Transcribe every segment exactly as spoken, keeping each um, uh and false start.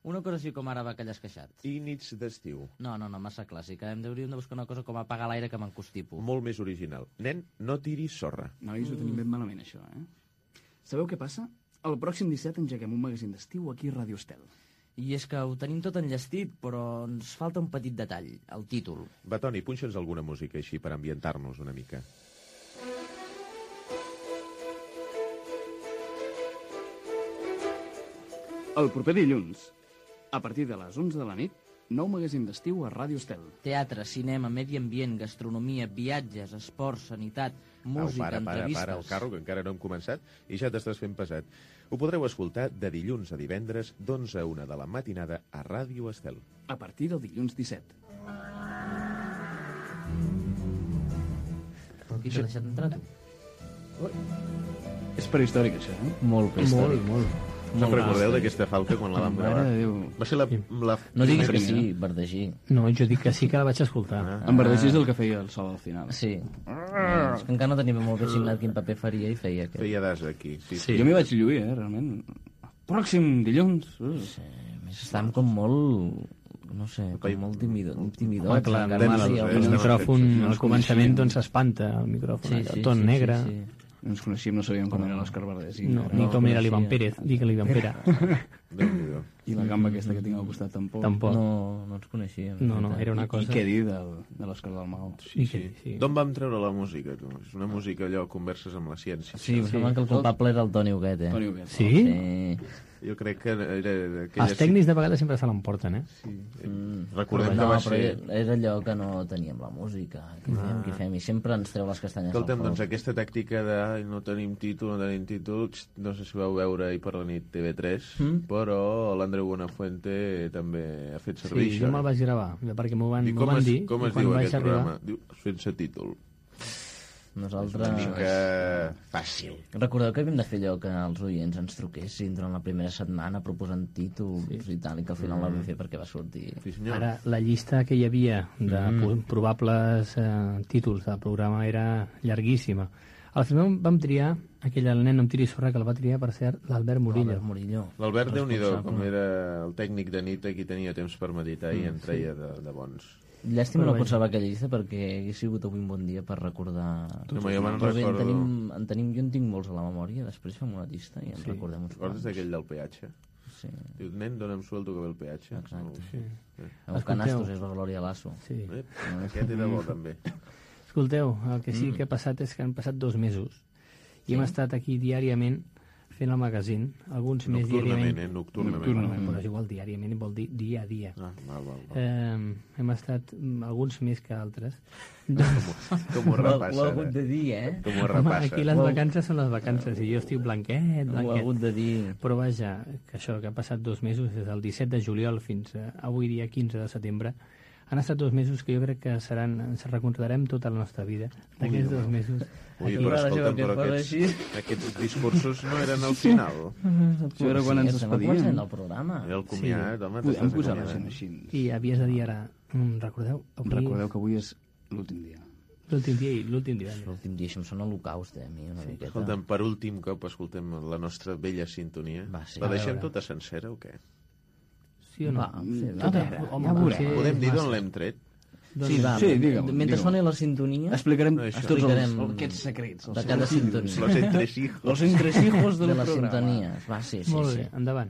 Una cosa així com ara Bacallà esqueixat. I Nits d'estiu. No, no, no, massa clàssica. Hem d'hauríem de buscar una cosa com Apagar l'aire que m'encostipo. Molt més original. Nen, no tiris sorra. Nois, ho tenim ben malament, això, eh? Sabeu què passa? El pròxim disset engeguem un magazín d'estiu aquí a Ràdio Estel. I és que ho tenim tot enllestit, però ens falta un petit detall, el títol. Va, Toni, punxa'ns alguna música així per ambientar-nos una mica. El proper dilluns, a partir de les onze de la nit, nou magazín d'estiu a Ràdio Estel. Teatre, cinema, medi ambient, gastronomia, viatges, esports, sanitat, música, Au, para, para, entrevistes... para el carro, que encara no hem començat, i ja t'estàs fent pesat. Ho podreu escoltar de dilluns a divendres, d'onze a una de la matinada, a Ràdio Estel. A partir del dilluns disset. Però qui t'ha deixat entrar, tu? És prehistòric, això, eh? Molt prehistòric. Molt, molt. No recordeu d'aquesta falca quan la vam gravar? Mare de Déu. Va ser la... la... No diguis que primera. sí, Verdegí. No, jo dic que sí que la vaig escoltar. Ah. En Verdegí és el que feia el sol al final. Sí. És que encara no tenim molt ben signat quin paper faria i feia aquest. Feia d'as aquí. Sí, sí. Sí. Jo m'hi vaig lluir, eh, realment. Pròxim dilluns. Uh. Sí, a més estàvem com molt... no sé, com molt timidor, timidor. Home, clar, encara el, más, el, eh, el estem micròfon fets, al començament doncs s'espanta, el micròfon, Sí, allò, sí, ton sí, negre. sí, sí. Ens coneixíem, no sabíem com era l'Òscar Verdès. I, No, no, ni no, com era coneixia. l'Ivan Pérez, digue l'Ivan Pere. Déu-n'hi-do. I la gamba aquesta que tinc al costat tampoc. Tampoc. No, no ens coneixíem. No, no, era una I cosa... què dir del, de l'Òscar Dalmau? Sí, sí, sí. D'on vam treure la música, tu? És una música allò, converses amb la ciència. Sí, em sembla que el culpable era el Toni Huguet, eh? Toni Huguet. Sí? Sí. Jo crec que era d'aquella... Els tècnics de vegades sempre se l'emporten, eh? Sí. Mm. Recordem no, que va però ser... era allò que no teníem la música. Què fem, què fem? I sempre ens treu les castanyes Escolta'm, al doncs foc. aquesta tàctica de "Ai, no tenim títol, no tenim títol, no sé si vau veure ahir per la nit T V tres, Mm. però l'Andreu Buenafuente també ha fet servir Sí, això. jo me'l vaig gravar, perquè m'ho van, I m'ho com van es, dir. com i es quan diu vaig aquest arribar- programa? Diu sense títol. Nosaltres... Una mica fàcil. Recordeu que havíem de fer allò que els oients ens truquessin durant la primera setmana proposant títols sí. i tal, i que al final mm. la vam fer perquè va sortir... Sí, senyor. Ara, la llista que hi havia de Mm. probables eh, títols del programa era llarguíssima. Al final vam triar aquell El nen no em tiri sorra, que el va triar, per cert, l'Albert Murillo. Albert Murillo. L'Albert, Déu-n'hi-do, Responsable. com era el tècnic de nit, aquí tenia temps per meditar i en treia de, de bons. Llàstima Però no vaja. conservar aquella llista perquè hagués sigut avui un bon dia per recordar... No, jo me'n Però bé, en recordo... tenim, en tenim, jo en tinc molts a la memòria, després fem una llista i en Sí. recordem uns Recordes quants. d'aquell del peatge? Sí. Diu, nen, dona'm sueldo que ve el peatge. Exacte. Oh, Sí. eh. El Canastos és la Glòria Lasso. Sí. Eh, aquest era bo, també. Escolteu, el que sí que ha passat és que han passat dos mesos i hem estat aquí diàriament fent el magazín, alguns més Nocturnament, diàriament. eh? Nocturnament. Nocturnament, però és igual, diàriament vol dir dia a dia. Ah, val, val, val. Eh, hem estat mm, alguns més que altres. Com ho Ho repassa, ho he hagut ara. de dir, eh? Com ho Home, repassa. aquí les Ho- vacances són les vacances i jo estic blanquet, Ho he blanquet. hagut de dir. Però vaja, que això, que han passat dos mesos, des del disset de juliol fins a avui dia quinze de setembre, han estat dos mesos que jo crec que seran, ens recordarem tota la nostra vida d'aquests dos mesos. Ui, Aquí però va, escolta'm, que però fos aquests, així. aquests discursos no eren al final. Això era quan ens estem despedíem. començant el programa. Era el comiat, home. Podem t'estàs posar la acomiadant. gent així. I havies de dir ara, mm, recordeu, avui, Recordeu que avui és l'últim dia. l'últim dia i l'últim divendres. L'últim dia, això em sona l'Holocaust, eh, a mi, una miqueta. Escolta'm, per últim cop escoltem la nostra vella sintonia. Va, sí. La A deixem veure. tota sencera o què? Sí o no? Va, sí, va, Tota, va, home, ja veurem. potser Podem dir massa. d'on l'hem tret? Doncs- Sí, va, Sí, digue-ho, mentre digue-ho. soni la sintonia, Explicarem No, això. tots els, Explicarem aquests secrets. els de cada secrets sintonia. Los entresijos. Los entresijos del de les programa. sintonies. Va, sí, sí, Molt sí. bé, endavant.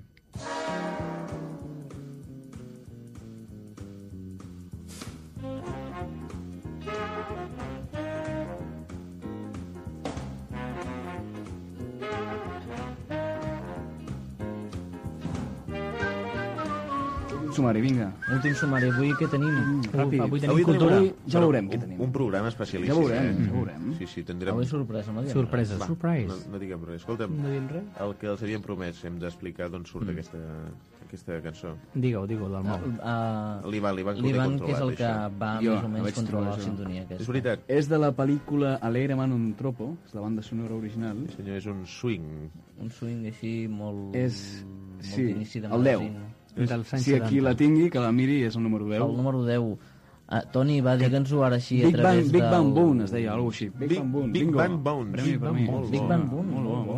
Sumari, vinga. Últim sumari, avui què tenim? Ràpid. Avui tenim Avui cultura. tenim Ja però veurem què un, tenim. un programa especialíssim. Ja veurem, eh? ja veurem. Sí, sí, tindrem... Avui sorpresa, no diem Sorpresa, Va, surprise. No, no diguem res. Escolta'm, No diem res? el que els havíem promès, hem d'explicar d'on surt aquesta, aquesta cançó. Digue-ho, digue-ho, del res. Mau. Uh, L'Ivan, l'Ivan, que ho té L'Ivan, que és el controlat, que això. va Jo, més o la menys vaig controlar trobar la jo. sintonia aquesta. És veritat. És de la pel·lícula Alegreman un tropo, és la banda sonora original. Senyor, és un swing. Un swing així molt... És... molt Sí, d'inici de el deu. magazine. Dels anys Si aquí la setanta. tingui, que la miri, és el número deu. El número deu. Uh, Toni, va, digue'ns-ho ara així a Big través Bang, Big del... Bang Boone, es deia, alguna així. Big, Big- Bang Boone, Big bingo. Bang Bones. Premi per mi. Molt Big bo. Bang Boone. Molt bo, molt bo.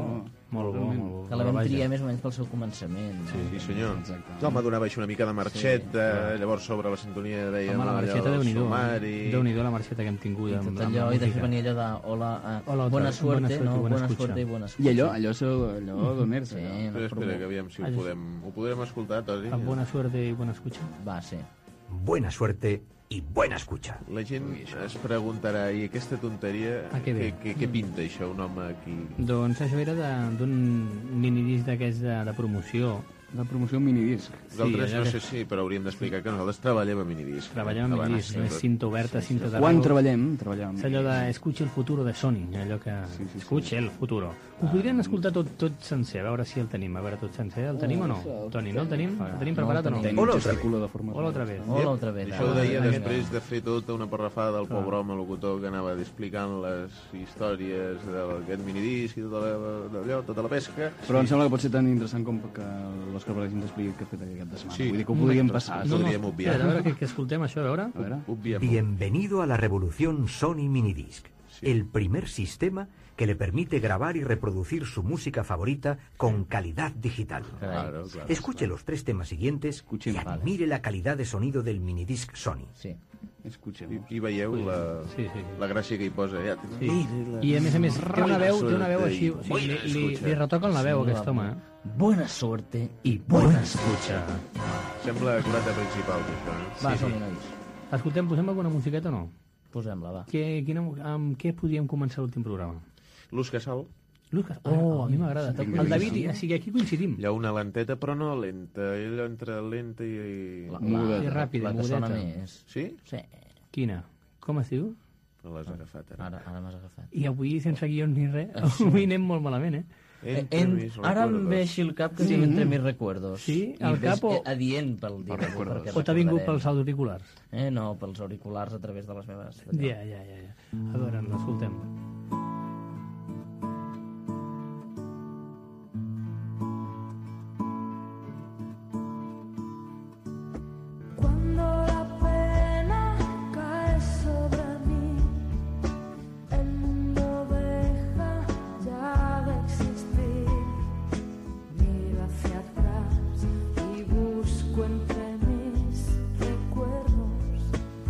Molt bo, molt bo. Que la vam triar més o menys pel seu començament. Sí, sí senyor. Exacte. Home, donava això una mica de marxeta, sí, llavors sobre la sintonia dèiem... Home, la marxeta, Déu-n'hi-do. Sumari... Déu-n'hi-do la marxeta que hem tingut. I amb, tot amb allò, la i de música. fer venir allò de hola, uh, Hola, otra buena vez, suerte, buena suerte, no? buena Buena escucha. suerte i buena escucha. I allò, allò, allò, allò doner-se. Sí, allò. no, Espera, espera, que aviam si ho Ah, sí. podem... Ho podrem escoltar, Toni? Amb buena suerte i buena escucha. Va, sí. Buena suerte y buena escucha. La gent es preguntarà, i aquesta tonteria, Ah, que bé. què, què, què pinta això, un home aquí? Doncs això era de- d'un minidisc d'aquests de, de promoció. La promoció un minidisc. Nosaltres allò no que- sé si, però hauríem d'explicar que nosaltres treballem a minidisc. Treballem amb Abans, minidisc, sí, més tot. cinta oberta, cinta de Quan ràdio. treballem, treballem. És allò de escuche el futuro de Sony, allò que... Sí, sí, sí. Escuche el futuro. Ho podrien escoltar tot, tot sencer, a veure si el tenim, a veure tot sencer. El tenim o no? Toni, no el tenim? El tenim preparat o no? Tècnic Hola, otra gesticula de forma... Hola, otra vez. Hola, otra vez. Això ho Ah, deia vinga. després de fer tota una parrafada del pobre home locutor que anava explicant les històries d'aquest minidisc i tota la, d'allò, tota la pesca. Però em sembla que pot ser tan interessant com que l'Òscar Valés ens expliqui què ha fet aquest cap de setmana. Sí. Vull dir que ho podríem passar. No, podríem obviar. Espera, a veure, que, que escoltem això, a veure. A veure. Obviem. Bienvenido a la revolución Sony Minidisc, Sí. el primer sistema que le permite grabar y reproducir su música favorita con calidad digital. Claro, claro. Escuche los tres temas siguientes Escuchen, y vale. admire la calidad de sonido del minidisc Sony. Sí. Escuchem. I, i veieu la, Sí, sí, sí. la gràcia que hi posa. Ja. Sí. I a més a més, té una veu, té una veu així, o sigui, li, li, li retoquen la veu, aquest home. eh? Buena suerte i buena escucha. Sembla acurata principal, això. Eh? Va, som-hi, nois. Escoltem, posem alguna musiqueta o no? Posem-la, va. Què, quina, amb què podríem començar l'últim programa? L'ús que sal, Lucas, oh, a mi m'agrada. vinga, El David, vinga. o sigui, aquí coincidim. hi ha una lenteta, però no lenta. Ell entre lenta i... La, Mudeta. I ràpida, la que sona mudeta. més. Sí? Sí. Quina? Com es diu? No l'has agafat, ara. Ara, ara m'has agafat. I avui, sense guions ni res, avui anem molt malament, eh? Entre En, mis ara em recuerdos. ve així el cap que sí. entre mis recuerdos. Sí? I Al ves cap o- adient pel dir recuerdos. perquè O t'ha vingut recordarem. pels auriculars? Eh, no, pels auriculars a través de les meves... Ja, ja, ja. ja. A veure, l'escoltem. Cuando la pena cae sobre mí, el mundo deja ya de existir. Miro hacia atrás y busco entre mis recuerdos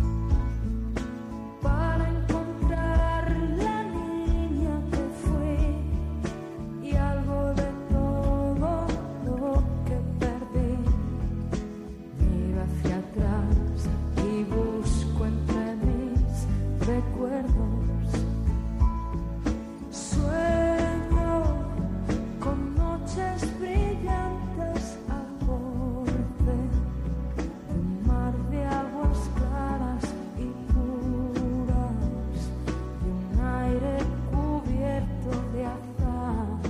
para encontrar la niña que fui y algo de todo lo que perdí. Miro hacia atrás y busco entre mis recuerdos. Sueño con noches brillantes al borde de un mar de aguas claras y puras y un aire cubierto de azar.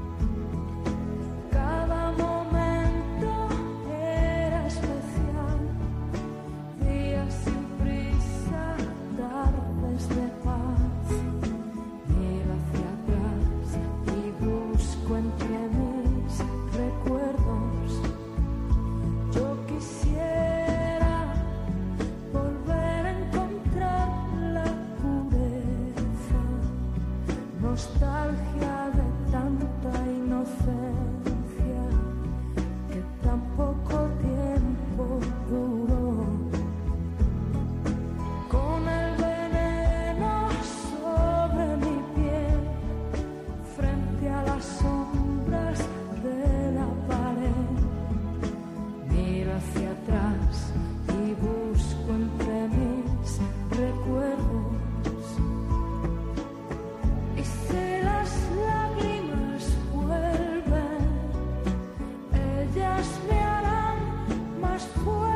Cada momento era especial, días sin prisa, tardes de paz. Miro hacia atrás y busco entre mis recuerdos. Yo quisiera volver a encontrar la pureza, nostalgia de tanta inocencia que tan poco tiempo duró. Con el veneno sobre mi piel, frente a las sombras de la pared, miro hacia atrás y busco entre mis recuerdos. Y si las lágrimas vuelven, ellas me harán más fuerte.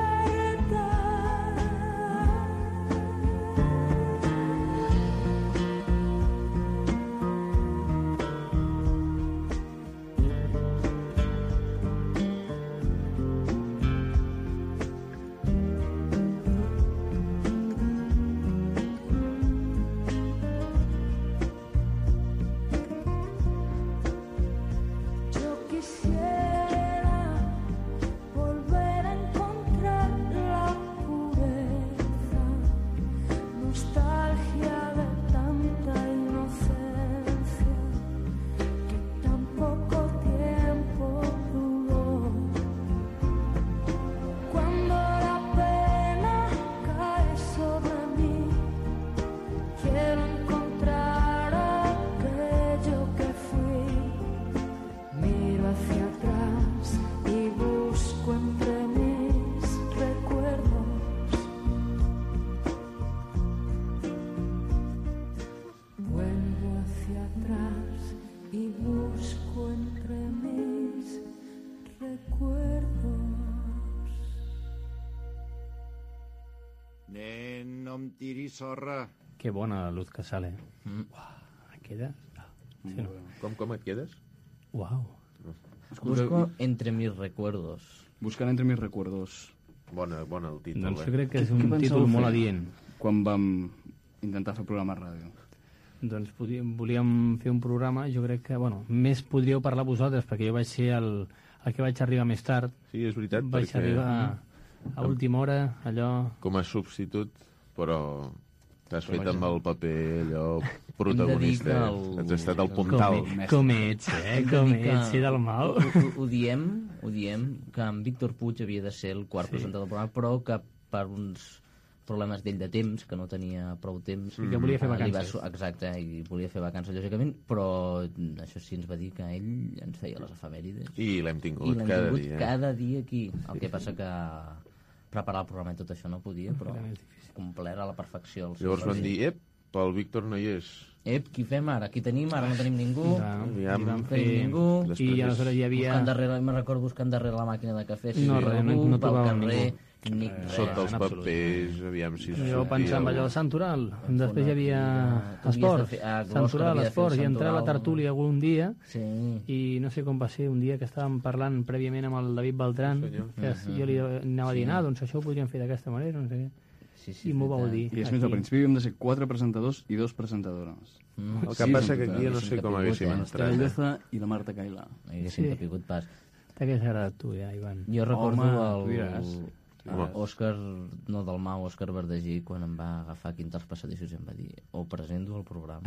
em tiri sorra. Que bona la luz que sale. Mm. Uah, queda... Sí, no? Com, com et quedes? Uau. Busco entre mis recuerdos. Buscant entre mis recuerdos. Bona, bona el títol, Doncs eh? jo crec que és Què un pensàveu títol molt fer? adient. Quan vam intentar fer programa de ràdio. Doncs podíem, volíem fer un programa, jo crec que, bueno, més podríeu parlar vosaltres, perquè jo vaig ser el, el que vaig arribar més tard. Sí, és veritat, Vaig perquè arribar a, a última hora, allò... com a substitut, però t'has fet amb el paper allò Hem de dir protagonista. que eh? el- Has estat al puntal. Com, com ets, eh? Hem de Com dir que ets, ser del mal. Ho, ho, ho diem, ho diem, que en Víctor Puig havia de ser el quart Sí. presentador del programa, però que per uns problemes d'ell de temps, que no tenia prou temps... I que volia fer eh, li va vacances. su- Exacte, i volia fer vacances, lògicament, però això sí ens va dir que ell ens feia les efemèrides. I l'hem I tingut l'hem cada tingut dia. cada dia aquí. El que passa que preparar el programa i tot això no podia, però Era més difícil. complert a la perfecció. el seu Llavors van servei. dir, ep, el Víctor no hi és. Ep, qui fem ara? Qui tenim? Ara no tenim ningú. Ja, aviam. i vam No fer... tenim ningú. Després I és- aleshores hi havia... Buscant darrere, me'n recordo buscant darrere la màquina de cafè. si No, hi havia res, no- algú, no pel trobàvem carrer, ningú. Ni Eh, res. Sota els en absolut. papers, aviam si Jo sortia pensava allò, algú. Santoral, després hi havia Tu havies de esports, fer- ah, l'Òscar Santoral, havia de fer esports, el i entrar a la Santoral. tertúlia algun dia, Sí. i no sé com va ser, un dia que estàvem parlant prèviament amb el David Beltrán, senyor. que jo li anava a dir, ah, doncs això ho podríem fer d'aquesta manera, no sé què. Sí, sí, I m'ho vau dir. I és més, al aquí. principi havíem de ser quatre presentadors i dos presentadores. Mm. El que Sí, passa sí, que aquí no haguéssim sé com capigut, haguéssim eh? entrat. Estela eh? Lloza i la Marta Cailà. Haguéssim Sí. capigut pas. T'hagués agradat tu, ja, Ivan. Jo recordo Home, tu el... diràs. Home. Òscar, no del Mau, Òscar Verdagí, quan em va agafar aquí entre els passadissos i em va dir o presento el programa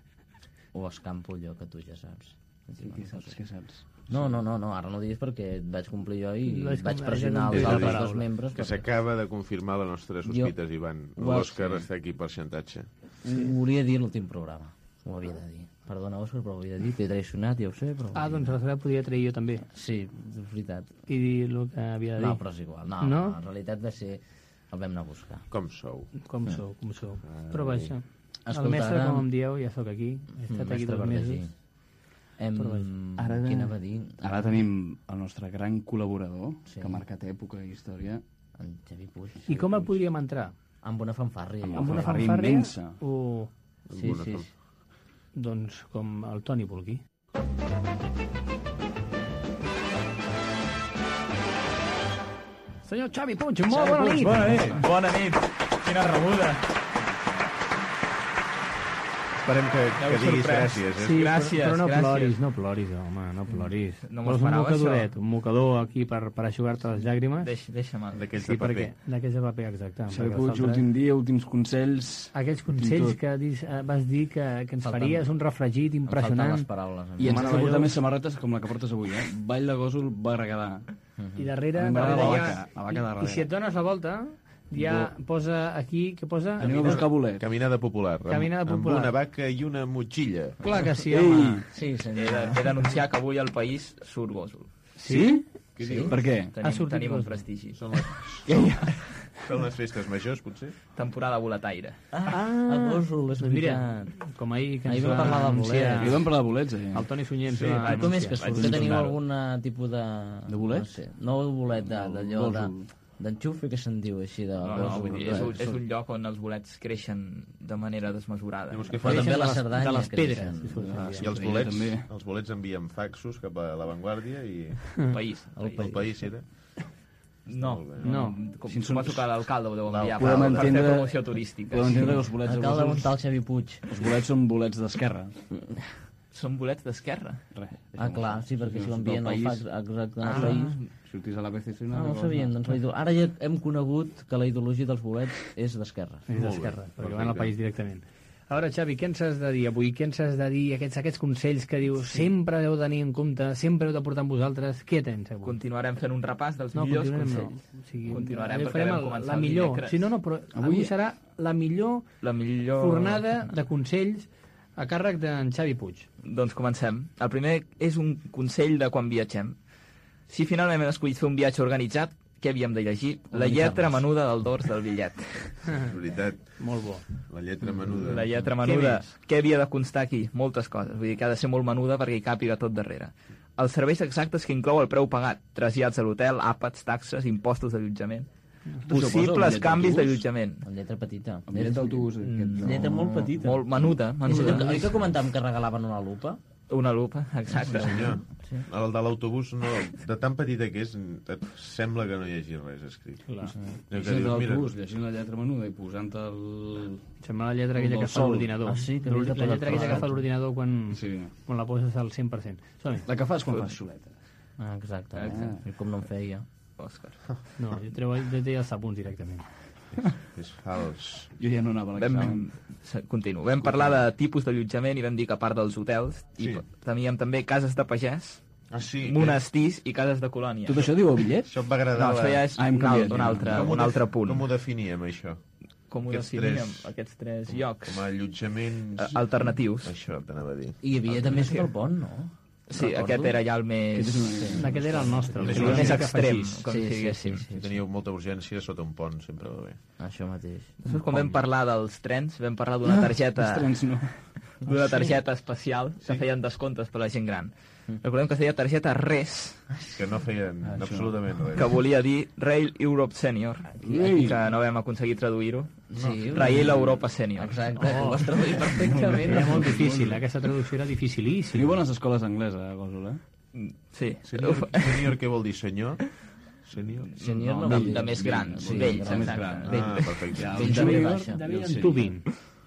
o escampo allò que tu ja saps. Sí, què saps, què saps? No, no, no, no, ara no diguis perquè et vaig complir jo i Vaig vaig, com- pressionar vaig els complir la altres dos paraula. membres. Que perquè s'acaba de confirmar les nostres sospites, Ivan. Ho- L'Òscar sí. està aquí per xantatge. Ho volia dir a l'últim programa. Ho havia de dir. Perdona, Òscar, però ho havia de dir. T'he traicionat, ja ho sé, però... Ah, doncs aleshores podria trair jo també, Sí, és veritat. i dir el que havia de dir. No, però és igual. No, No? no? en realitat va ser... El vam anar a buscar. Com sou? Com sou, com sou. Però vaja, Escolta, el mestre, ara- com em dieu, ja sóc aquí. He estat Mm, aquí mestre dos Verdagí. mesos. Hem... Però vaja. Ara- Quina va dir? Ara tenim el nostre gran col·laborador, Sí. que ha marcat època i història. En Xavi Puig. I com el podríem entrar? Amb una fanfàrria. Amb jo Amb una crec. fanfàrria fanfàrria? immensa. O... Sí, Amb una sí. fan- sí. Doncs com el Toni vulgui. Senyor Xavi Puig, molt bona nit! Bona nit, bona nit. Quina rebuda. Esperem que, M'heu que diguis sorprès. gràcies, eh? Sí, Gràcies, però, però no gràcies. ploris, no ploris, home, no ploris. No m'ho Vols un esperava, mocadoret, això. un mocador aquí per, per aixugar-te les llàgrimes? Deix, deixa'm. D'aquells Sí, de paper. perquè d'aquells de paper, exacte. Xavi perquè els Puig, altres- últim dia, últims consells... Aquells Fins i consells tot. que dis, eh, vas dir que, que ens Falten- faries un refregit Em falten impressionant les paraules. a mi. I ens has de Meravellós. portar més samarretes com la que portes avui, eh? Ball de gòsol, Berguedà. i darrere, A mi m'agrada darrere la hi ha- vaca, la vaca de i, darrere. i si et dones la volta ja posa aquí, què posa? Anem a buscar bolet. Caminada popular. amb- Caminada popular. Amb una vaca i una motxilla. Clar que sí, Ei! home. Sí, He senyor. de- he d'anunciar que avui al país surt gòsol. Sí? Què Sí. dius? Per què? Ha Tenim, sortit tenim un gòsol. prestigi. Són les, Què hi ha? són les festes majors, potser? Temporada boletaire. Ah, el gòsol, és Doncs mira, veritat. com ahir que Ahir ens vam va parlar de anunciar Ahir vam parlar de bolets, eh? el Toni Sunyer ens Sí, va vaig- I com és que anunciar. surt? vaig Que teniu intentar-ho. algun tipus de... De bolet? No sé, no de bolet, de- d'allò de... Gòsol. D'enxufi, que se'n diu així, de No, no, gòsol. vull dir, és, un, és un lloc on els bolets creixen de manera desmesurada. Llavors, què Però fan? també de la les- Cerdanya de les pedres. creixen. si surten Ah, bien. sí. I els Sí, bolets, també. els bolets envien faxos cap a l'avantguàrdia i El país. El El el país era... No, Molt bé. No. Com, Si en suposo són- que l'alcalde ho deu enviar Podem per, per fer entendre- promoció turística. Podem entendre que els bolets de Alcalde gòsol... Montal Xavi Puig. Els bolets són bolets d'esquerra. Són bolets d'esquerra. Res. Ah, clar, sí, perquè si l'envien al fax exacte al Ah. país... Sortís a l'A B C C... No, no ho sabíem, doncs la ideo- ara ja hem conegut que la ideologia dels bolets és d'esquerra. És d'esquerra, perquè van al perfecte. país directament. A veure, Xavi, què ens has de dir avui? Què ens has de dir? Aquests, aquests consells que dius sempre heu de tenir en compte, sempre heu de portar amb vosaltres. Què tens avui? Continuarem fent un repàs dels No, millors continuarem no. consells. O sigui, Continuarem avui perquè farem vam el- començar la el millor. dimecres. Sí, no, no, però avui serà la millor La millor... fornada de consells a càrrec d'en Xavi Puig. Doncs comencem. El primer és un consell de quan viatgem. Si finalment hem escollit fer un viatge organitzat, què havíem de llegir? La lletra menuda del dors del bitllet. És veritat, Molt bo. la lletra menuda. La lletra Què menuda. més? Què havia de constar aquí? Moltes coses. Vull dir que ha de ser molt menuda perquè hi càpiga tot darrere. Els serveis exactes que inclou el preu pagat. Trasllats a l'hotel, àpats, taxes, impostos d'allotjament. possibles canvis d'allotjament. Amb lletra petita. El bitllet d'autobús. Mm, lletra molt petita. Molt menuda, És allò que, menuda. oi que comentàvem que regalaven una lupa? Una lupa, exacte. Senyor, el de l'autobús, no, de tan petita que és, et sembla que no hi hagi res escrit. Clar. Allò que Llegint dius, mira, l'autobús, llegint la lletra menuda i posant el... Sembla la lletra aquella El que del fa sol. l'ordinador. Ah, sí, que La havies de posar lletra aquella que tot. fa l'ordinador quan, Sí. quan la poses al cent per cent. Som-hi. La que fas quan fas xuleta. Ah, exacte. Exacte. I com no em feia. Òscar. No, jo treu, jo treia els apunts directament. és fals. Jo ja no anava a l'examen. Vam, continuo. Vam parlar de tipus d'allotjament i vam dir que a part dels hotels Sí. i teníem també cases de pagès, Ah, sí. monestirs i cases de colònia. Tot això diu el bitllet? Això em va agradar. No, això ja és Ah, hem un, al, canviat, un, ja. altre, Com ho un altre def- punt. Com ho definíem, això? Com ho aquests definíem, tres- aquests tres llocs Com a allotjaments... eh, alternatius. Això t'anava a dir. I hi havia també sota el pont, no? Sí, Recordo. aquest era ja el més, Sí. Aquest era el nostre. Més el o més menys extrem, afegís. com Sí, si sí, diguéssim. sí, Si sí. teníeu molta urgència, sota un pont sempre va bé. Això mateix. Després, quan vam parlar dels trens, vam parlar d'una targeta, Els trens no. d'una targeta especial que feien descomptes per a la gent gran. Recordem que es deia targeta RES, Que no feien Això. absolutament res. que volia dir Rail Europe Senior, Ei. que no vam aconseguir traduir-ho. Sí, Rail Europa Senior. Exacte, que ho vas traduir perfectament. Era molt difícil, aquesta traducció era Teniu dificilíssima. bones escoles angleses, eh, Gósol, eh? Mm, Sí. Senior, senior què vol dir, senyor? Senior? Senior no, de, vol dir- de més grans, Sí, vells, de més exacte. gran. Vells. Ah, perfecte. Ja, Vells el de ve júnior baixa. i el David sènior. Tubin.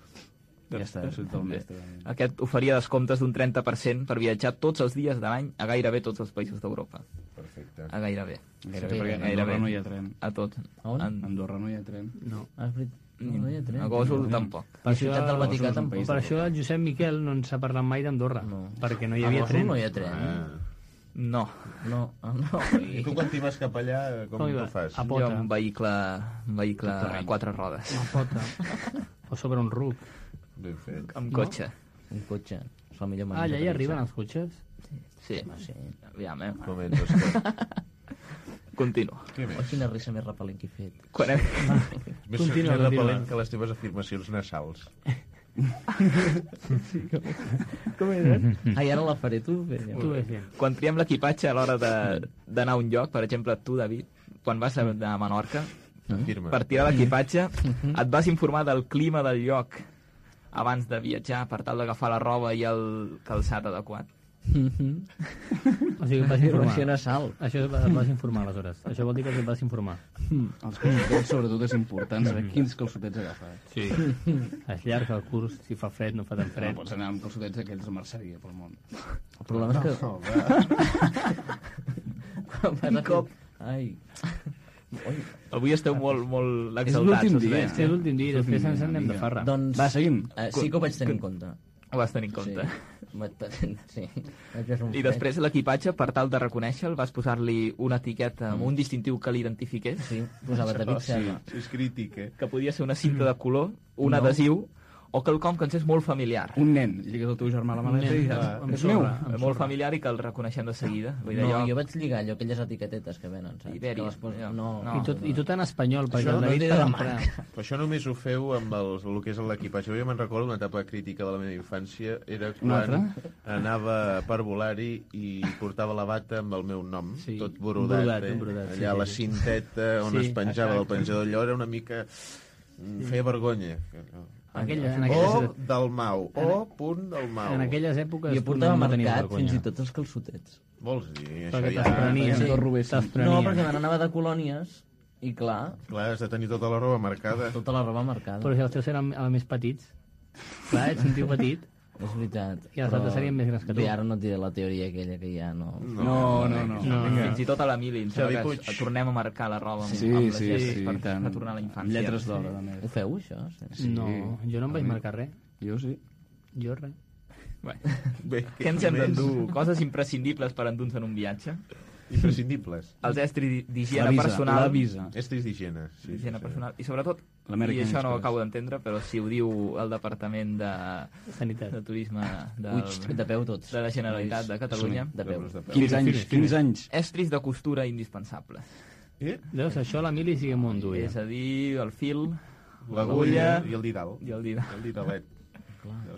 Ja està, surt el mestre. Aquest oferia descomptes d'un trenta per cent per viatjar tots els dies de l'any a gairebé tots els països d'Europa. Perfecte. A gairebé. Gairebé, perquè a Gairebé. Andorra no hi ha tren. A tot. A on? A En, Andorra no hi ha tren. No. Ah, és veritat. No, no hi ha tren. a Gósol tampoc. Per La ciutat del Vaticà Gósol és un tampoc. país Per això el Josep Miquel no ens ha parlat mai d'Andorra, No. perquè no hi A havia Gósol tren. no hi ha tren. Ah. No. No, ah, no. I tu quan t'hi vas cap allà, com, Com hi ho va? fas? A Jo pota, un vehicle, un vehicle a quatre rodes. a pota, o sobre un ruc. Ben fet. Amb cotxe. Un cotxe. És la millor Ah, manera allà hi de arriben viatjar. els cotxes? Sí. Home, sí. Aviam, eh? Moments, Òscar. Continuo. Què Oh, més? quina risa més repel·lent que he fet. Quan hem... Més, Continua, més continua. repel·lent que les teves afirmacions nasals. Com era? Ah, i ara la faré tu? Bé, ja. Tu ves fent. Quan triem l'equipatge a l'hora de- d'anar a un lloc, per exemple, tu, David, quan vas a, a Menorca, Afirma. per tirar l'equipatge, et vas informar del clima del lloc abans de viatjar per tal d'agafar la roba i el calçat adequat. O sigui, et vas informar. Informació nasal. Això et vas- et vas informar, aleshores. Això vol dir que et vas informar. Els calçotets, sobretot, és important saber quins calçotets agafar. Sí. Es llarg el curs, si fa fred, no fa tan No fred. pots anar amb calçotets aquells de merceria pel món. El problema és que... No, va. Quan vas a cop... Ai. Ui, Avui esteu molt, molt És exaltats. l'últim us dia. veig. Este és l'últim dia, i després ens anem de farra. doncs... Va, seguim. Eh, sí que ho vaig tenir en compte. Ho vas tenir en compte. Sí. Vaig tenir- sí. Vaig fer un I després l'equipatge, per tal de reconèixer-lo, vas posar-li una etiqueta amb un distintiu que l'identifiqués, Sí, posava David Serra. Sí, és crític, eh? que podia ser una cinta de color, un No. adhesiu, o quelcom que ens és molt familiar. Un nen, lligues el teu germà a la maleta i ja... Amb És meu. sorra, amb Molt familiar i que el reconeixem de seguida. Vull dir, No, allò- jo vaig lligar allò, aquelles etiquetetes que venen, saps? Ibèria, Que les pos- allò. No, No. I tot, I tot en espanyol, perquè Això el no David té fa de emprar. Però això només ho feu amb els, el que és l'equipatge. Jo me'n recordo una etapa crítica de la meva infància, era Una quan anava per volar-hi i portava la bata amb el meu nom, Sí, tot un brodat, brodat, eh? un brodat, sí, Allà sí, la sí. cinteta on Sí, es penjava del exacte. penjador, allò era una mica... feia vergonya. Aquella, en, O aquelles, del Mau, o punt del Mau. en aquelles èpoques... I jo portava no tenies marcat vergonya. fins i tot els calçotets. Vols dir? Això Perquè ja... te'ls prenien. Sí. robessin. Te'ls No, prenien. perquè me n'anava de colònies i, clar, Clar, has de tenir tota la roba marcada. tota la roba marcada. Però si els teus eren els més petits, clar, ets un tio petit, És veritat. I els altres serien més grans que tu. Bé, ara no et diré la teoria aquella que ja no... No, no, no. No. Fins i tot a l'Emili ens Xavi sembla que Puig. es- tornem a marcar la roba amb, Sí, amb les sí, lletres sí, per, i tant. per tornar a la infància. Amb lletres d'or, a més. Ho feu, això? Sí. Sí. No, jo no em vaig A mi- marcar res. Jo sí. Jo res. Bé, Bé, què ens hem més? d'endur? Coses imprescindibles per endur-nos en un viatge? Imprescindibles. Els estris La d'higiene visa, personal. la visa. Estris d'higiene. Sí, Higiene sí, sí. personal. I sobretot, i L'American això no ho Express. acabo d'entendre, però si ho diu el Departament de, Sanitat. de Turisme de, Uix, de peu tots. de la Generalitat de Catalunya, De peu. Dobres de peu. quinze anys, quinze anys. estris de costura indispensables. Eh? Veus, això a l'Emili sí que m'ho enduia. És a dir, el fil, L'agulla l'agulla i el didal. i el didal. El didalet.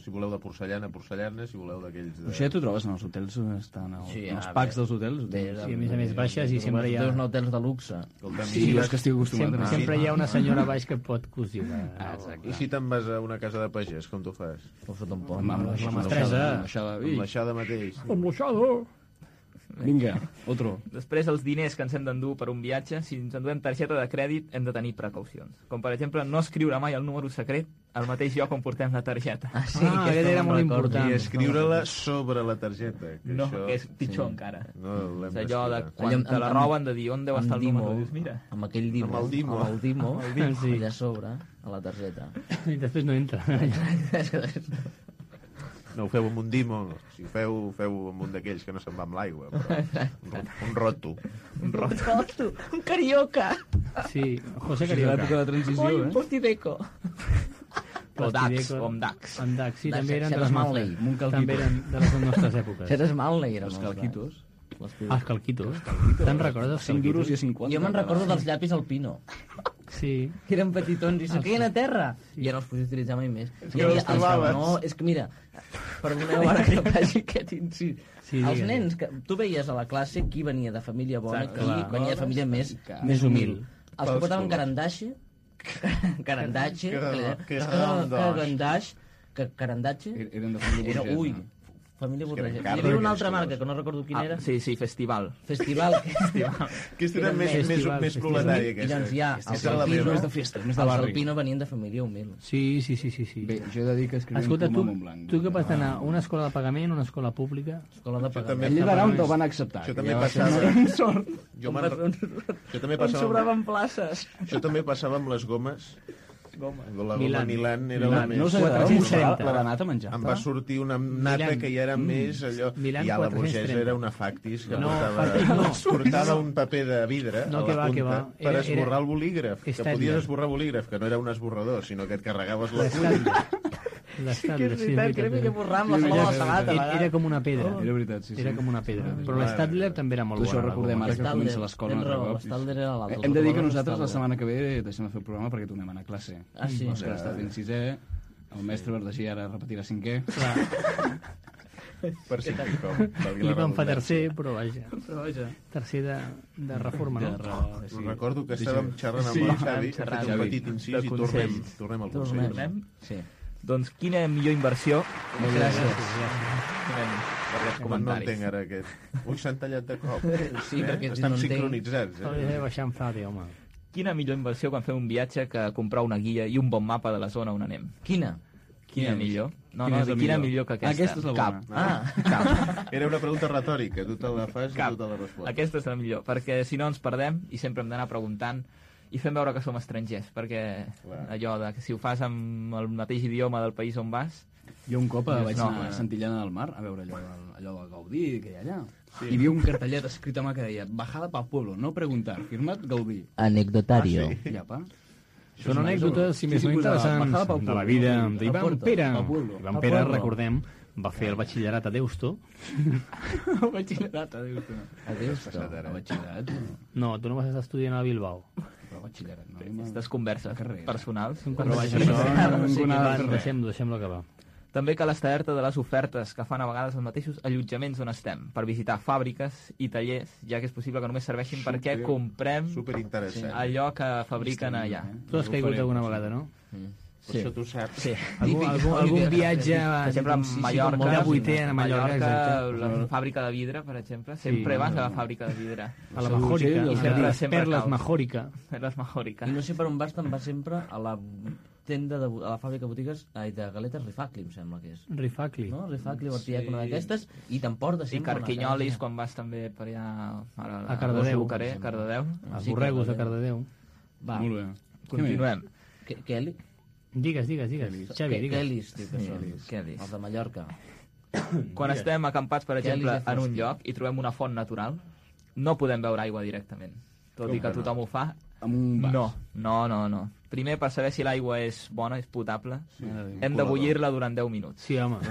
si voleu de porcellana, porcellana, si voleu d'aquells de... Això ja t'ho trobes en els hotels, estan els, Sí, en els ah, packs bé. dels hotels. Bé, hotels. Sí, a més a més baixes i sempre hi ha... Teus hotels de luxe. Escolta'm, Sí, i si jo és vas- que estic acostumat. Sempre, a anar. sempre hi ha una senyora baix que et pot cosir. Exacte. I si te'n vas a una casa de pagès, com t'ho fas? Ho fot un pont. Amb, amb, la amb, mestressa. amb, amb, Amb l'aixada mateix. Amb l'aixada. Vinga, otro. Després, els diners que ens hem d'endur per un viatge, si ens enduem targeta de crèdit, hem de tenir precaucions. Com, per exemple, no escriure mai el número secret al mateix lloc on portem la targeta. Ah, sí, Ah, aquest era molt important. I escriure-la sobre la targeta. Que No, això... que és pitjor encara. No l'hem És allò de d'escriure. quan Amb- te la amb- roben de dir on deu estar el Dimo, número. Dius, mira. amb aquell Dimo. Amb el Dimo. Amb el Dimo, Sí. allà a sobre, a la targeta. I després no entra. No ho feu amb un Dimo, si ho feu, ho feu amb un d'aquells que no se'n va amb l'aigua. Però... Un, un roto. Un rot. Roto, un carioca. Sí, José Sí, l'època Carioca. de transició, eh? postideco. O Dax, o amb Dax. Amb Dax, sí, Dax, també eren de Ceres les Manley, nostres, un calquito. també eren de les nostres èpoques. Ceres Manley eren Els els calquitos. Dax. Ah, els calquitos. Te'n recordes dels cinc duros i calquitos? cinquanta. Jo me'n recordo dels llapis alpino, Sí. que eren petitons i se queien a terra. I ja no els podia utilitzar mai més. que Hi havia els trobaves. No, és que mira, perdoneu ara que faci aquest incís. Sí, Els digues. nens, que tu veies a la classe qui venia de família bona, Exacte, qui clar. venia de família més, Més humil. Els que portaven carandatge, carandatge, Que- que li deien, que és carandatge, que carandatge, Eren de família era, burgesa. ui, família burgesa. Hi càrrecs, havia una altra aquests marca que no recordo quina era, Ah, sí, sí, festival. Festival, Aquesta era Eren més, més, festival, més festival. proletària, i aquesta. doncs ja, Aquesta els era la alpino, meva. Més de festes, més de els barri. alpino venien de família humil. Sí, sí, sí, sí, sí. Bé, jo he de dir que escrivia Escolta, un tu, plom en blanc. tu que vas anar a una escola de pagament, una escola pública... Escola de també- pagament. Ell era on te'l van acceptar. Això que també ja va ser passava. una sort. Jo, me'n- jo també On passava... sobraven places. Això també passava amb les gomes. Goma. La goma Milan. Milan era la Milan. més... No us agradava quatre-cents mostrar trenta. la de nata a menjar? Em va sortir una nata Milan. que ja era més allò... Milan I a la quatre-cents burgesa trenta. era una factis que No, portava, factis no. portava un paper de vidre No, a que la va, que punta va. per Era- esborrar era- el bolígraf. Que Stadler. podies esborrar bolígraf, que no era un esborrador, sinó que et carregaves la fulla. L'estable. L'estable, sí, és Crec veritat. que borrar amb la sala de la Sagat, a Era, vegades. era com una pedra. Era veritat, sí, sí. Era com una pedra. Però l'Stadler també era molt Tu això bona. ho recordem la ara goma. que comença l'escola un Tens altre raó, cop. l'Stadler era l'altre. Hem de dir que Els nosaltres la Stadler. setmana que ve deixem de fer el programa perquè tornem a anar a classe. Ah, sí? Els que han estat en sisè, el mestre Verdagí ara repetirà cinquè. Per si com. L'Ivan fa tercer, però vaja. Però vaja. Tercer de, de reforma, no? Sí. Recordo que estàvem xerrant amb Sí, el Xavi, vam xerrar ha fet un Xavi, petit incís de i tornem, consells. tornem al Tornem. consell. Tornem? Sí. Doncs quina millor inversió... Gràcies. Anem per aquests No comentaris. entenc ara aquest... Ui, s'han tallat de cop. Sí, perquè Estan no entenc. sincronitzats. Hauria Eh? de baixar en fade, home. Quina millor inversió quan fem un viatge que comprar una guia i un bon mapa de la zona on anem? Quina? Quina Quina millor? No, Quina no, és la quina millor? millor que aquesta? Aquesta és la bona. Cap. Ah, Era una pregunta retòrica, tu te la fas Cap. i tu te la respons. Aquesta és la millor, perquè si no ens perdem i sempre hem d'anar preguntant i fem veure que som estrangers, perquè Clar. allò de que si ho fas amb el mateix idioma del país on vas... Jo un cop vaig No, anar eh. a Santillana del Mar a veure allò, del- allò del Gaudí que hi ha allà. Sí. Hi havia un cartellet escrit a mà que deia Bajada pa pueblo, no preguntar, firmat Gaudí. anecdotario. Ah, sí? I apa. Són anècdotes, si Sí, més sí, no posava interessants, bajada pel de la pueblo. vida Al d'Ivan puerto, Pere. al pueblo. Ivan Al Pere, pueblo. recordem, va fer el batxillerat a Deusto. El batxillerat, adéu. Adéu. El batxillerat, No, tu no vas estar estudiant a Bilbao. però batxillerat, no? Aquestes converses carrera. personals. Però vaja, això no Sí, ningú anava a Ivan, fer res. deixem-lo, deixem-lo acabar. També cal estar alerta de les ofertes que fan a vegades els mateixos allotjaments on estem, per visitar fàbriques i tallers, ja que és possible que només serveixin perquè Super- comprem Superinteressant. allò que fabriquen allà. Tu has caigut alguna vegada, no? Per això tu saps. Sí. Algun, algun, algun viatge Per exemple, a Mallorca, de vuitè a Mallorca, exacte. la fàbrica de vidre, per exemple, sempre Sí. vas a la fàbrica de vidre. A la Majòrica, I i sempre- Perles, sempre Perles caus. Majòrica. Les Majòrica. I no sé per on vas, te'n vas sempre a la tenda, de, a la fàbrica de botigues, ai, de galetes Rifacli, em sembla que és. Rifacli. No? Rifacli, Ortiac, Sí. una d'aquestes, i t'emportes I sempre Carquinyolis, una quan vas també per allà... Ara, A Cardedeu. Bucaré, Cardedeu. Els Sí, borregos de Cardedeu. Cardedeu. Va, Molt bé. Continuem. Ke- Kelly? Digues, digues, digues. Xavi, Ke- digues. Kellys, diu que són. Kellys. Els de Mallorca. Quan estem acampats, per exemple, Kellys de en un Fosqui. lloc i trobem una font natural, no podem beure aigua directament. Tot i que que no? tothom ho fa, amb un vas. No, no, no, no. Primer, per saber si l'aigua és bona, és potable, sí. hem de bullir-la durant deu minuts. Sí, home.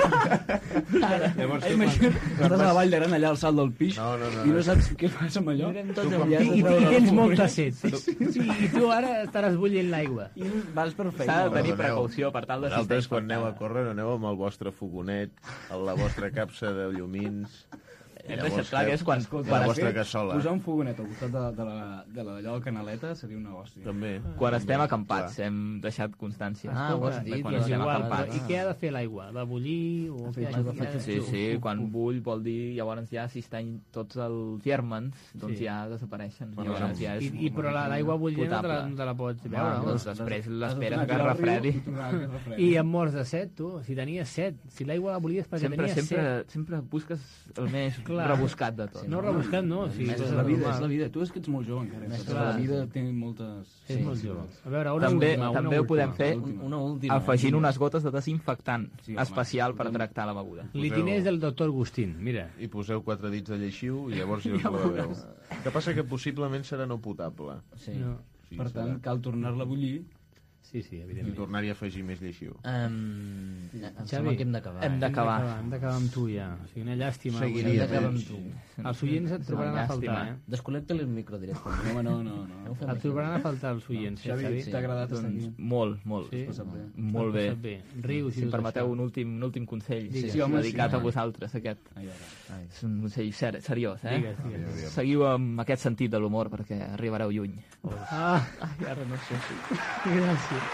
Llavors, imagina't, estàs a la Vall d'Aran, allà al salt del Pix, No, no, no, i no no. saps què fas amb allò. I, i, i tens molta set. Sí, i tu ara estaràs bullint l'aigua. I vas per S'ha feina. de tenir Perdoneu. precaució per tal de Vosaltres, quan aneu a córrer, aneu amb el vostre fogonet, a la vostra capsa de llumins... i Hem llavors deixat clar que és quan... Escolta, la de vostra fet, cassola. posar un fogonet al costat de, de, la, de la d'allò de Canaleta seria un negoci. També. Quan estem També, acampats, clar. hem deixat constància. Ah, ho has dit, Quan doncs, És estem igual, acampats. I què ha de fer l'aigua? De bullir? O què ha de fer? Sí, sí, quan bull vol dir, llavors ja si estan tots els gèrmens, doncs Sí. ja desapareixen. Bueno, Llavors ja és I, i però la- l'aigua bullint no te, la, potable. no te la pots Home, veure, no? doncs després l'esperes Has de que tornar a tirar al refredi. riu i tornar a refredi. I em mors de set, tu. Si tenies set. Si l'aigua la volies perquè Sempre, tenies sempre, set. sempre busques el més Clar. rebuscat de tot. No rebuscat, no. O sigui, És tot la vida, normal. és la vida. Tu és que ets molt jove encara. Més Saps? clar. La vida té moltes... És molt jove. A veure, una També, última, una també ho última. podem fer Un- Una última. afegint unes gotes de desinfectant Sí, home. especial per tractar la beguda. L'itiners del doctor Agustín, mira. I poseu quatre dits de lleixiu i llavors ja us ho beveu. El que passa que possiblement serà no potable. Sí. No. Sí, Per tant, serà. cal tornar-la a bullir. Sí, sí, I evidentment. tornar-hi a afegir més lleixiu. Um, em Xavi, sembla que hem d'acabar. hem eh? d'acabar. Hem d'acabar amb tu ja. O sigui, una llàstima. avui. Seguiria Hem d'acabar amb més. tu. Els oients et trobaran a faltar, eh? Desconnecta el micro directament. No, home, no, no. no. Et trobaran a faltar els oients, eh, Xavi, Xavi? t'ha agradat estar aquí? Doncs molt, molt. Sí? Passat bé. Molt bé. Passat bé. Rius i Si em tot permeteu això. un últim, un últim consell, Digues. Sí, home, dedicat sí. a vosaltres, aquest. Ai, ara. És un consell ser seriós, eh? Digues, digues. Seguiu amb aquest sentit de l'humor perquè arribareu lluny. Ah, Ai, ara no sé. gràcies.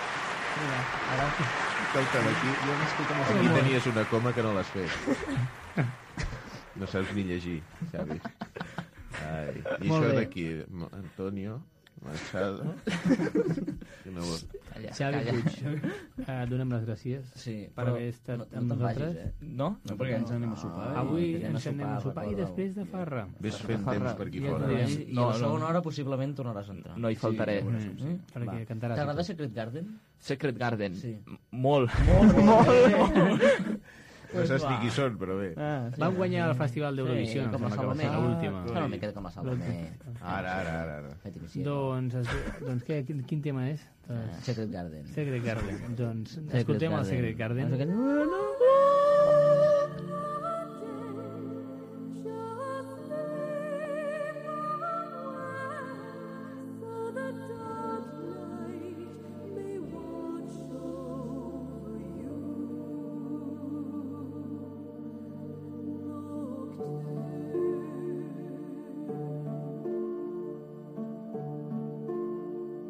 Escolta'm, aquí, aquí tenies una coma que no l'has fet. No saps ni llegir, Xavi. Ai. I Molt això bé. d'aquí, Antonio Machado. Que no ho... Xavi Puig, eh, donem les gràcies Sí, per però haver estat no, amb no te'n nosaltres. vagis, eh? No? No, perquè ens anem a sopar. eh? Avui que anem a ens anem a sopar, sopar i recorda-ho. després de farra. Ves fent Farra. temps per aquí Ja fora. et diré. I, i No, a la no. segona hora possiblement tornaràs a entrar. No hi faltaré. Sí, Mm, Sí? perquè Va. cantaràs. T'agrada i tot. Secret Garden? Secret Garden. Sí. M- Molt. No saps ni qui són, però bé. Ah, sí. Van guanyar el Festival d'Eurovisió, Sí, em com la sembla que va Salomé. ser l'última. Fa una mica com la Salomé. Ara, ara, ara. ara. Fet inicial. Doncs, es- doncs què, quin, quin tema és? Ah, Doncs, Secret Garden. Secret Garden. Doncs escoltem el Secret Garden. No sé què-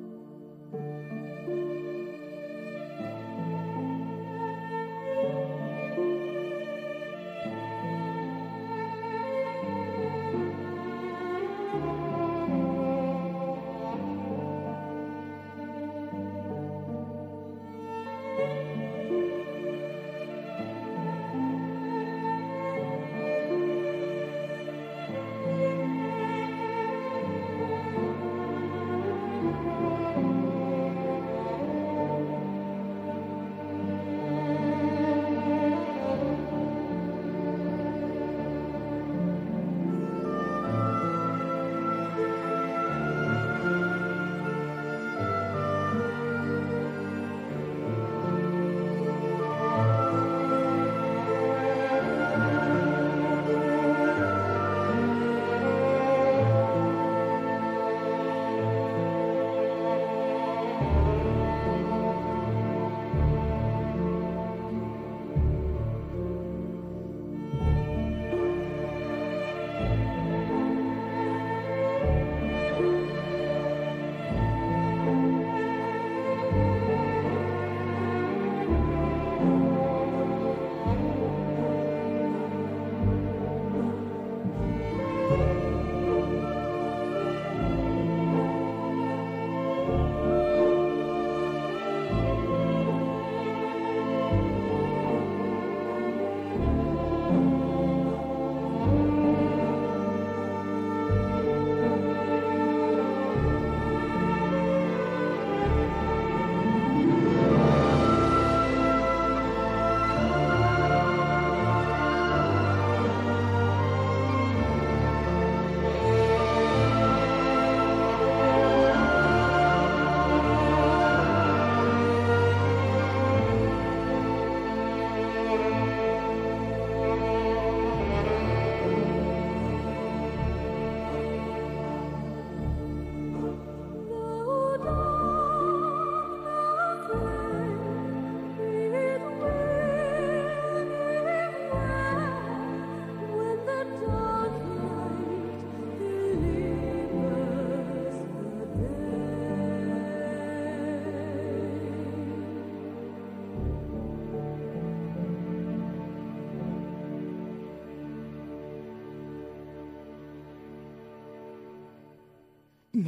Thank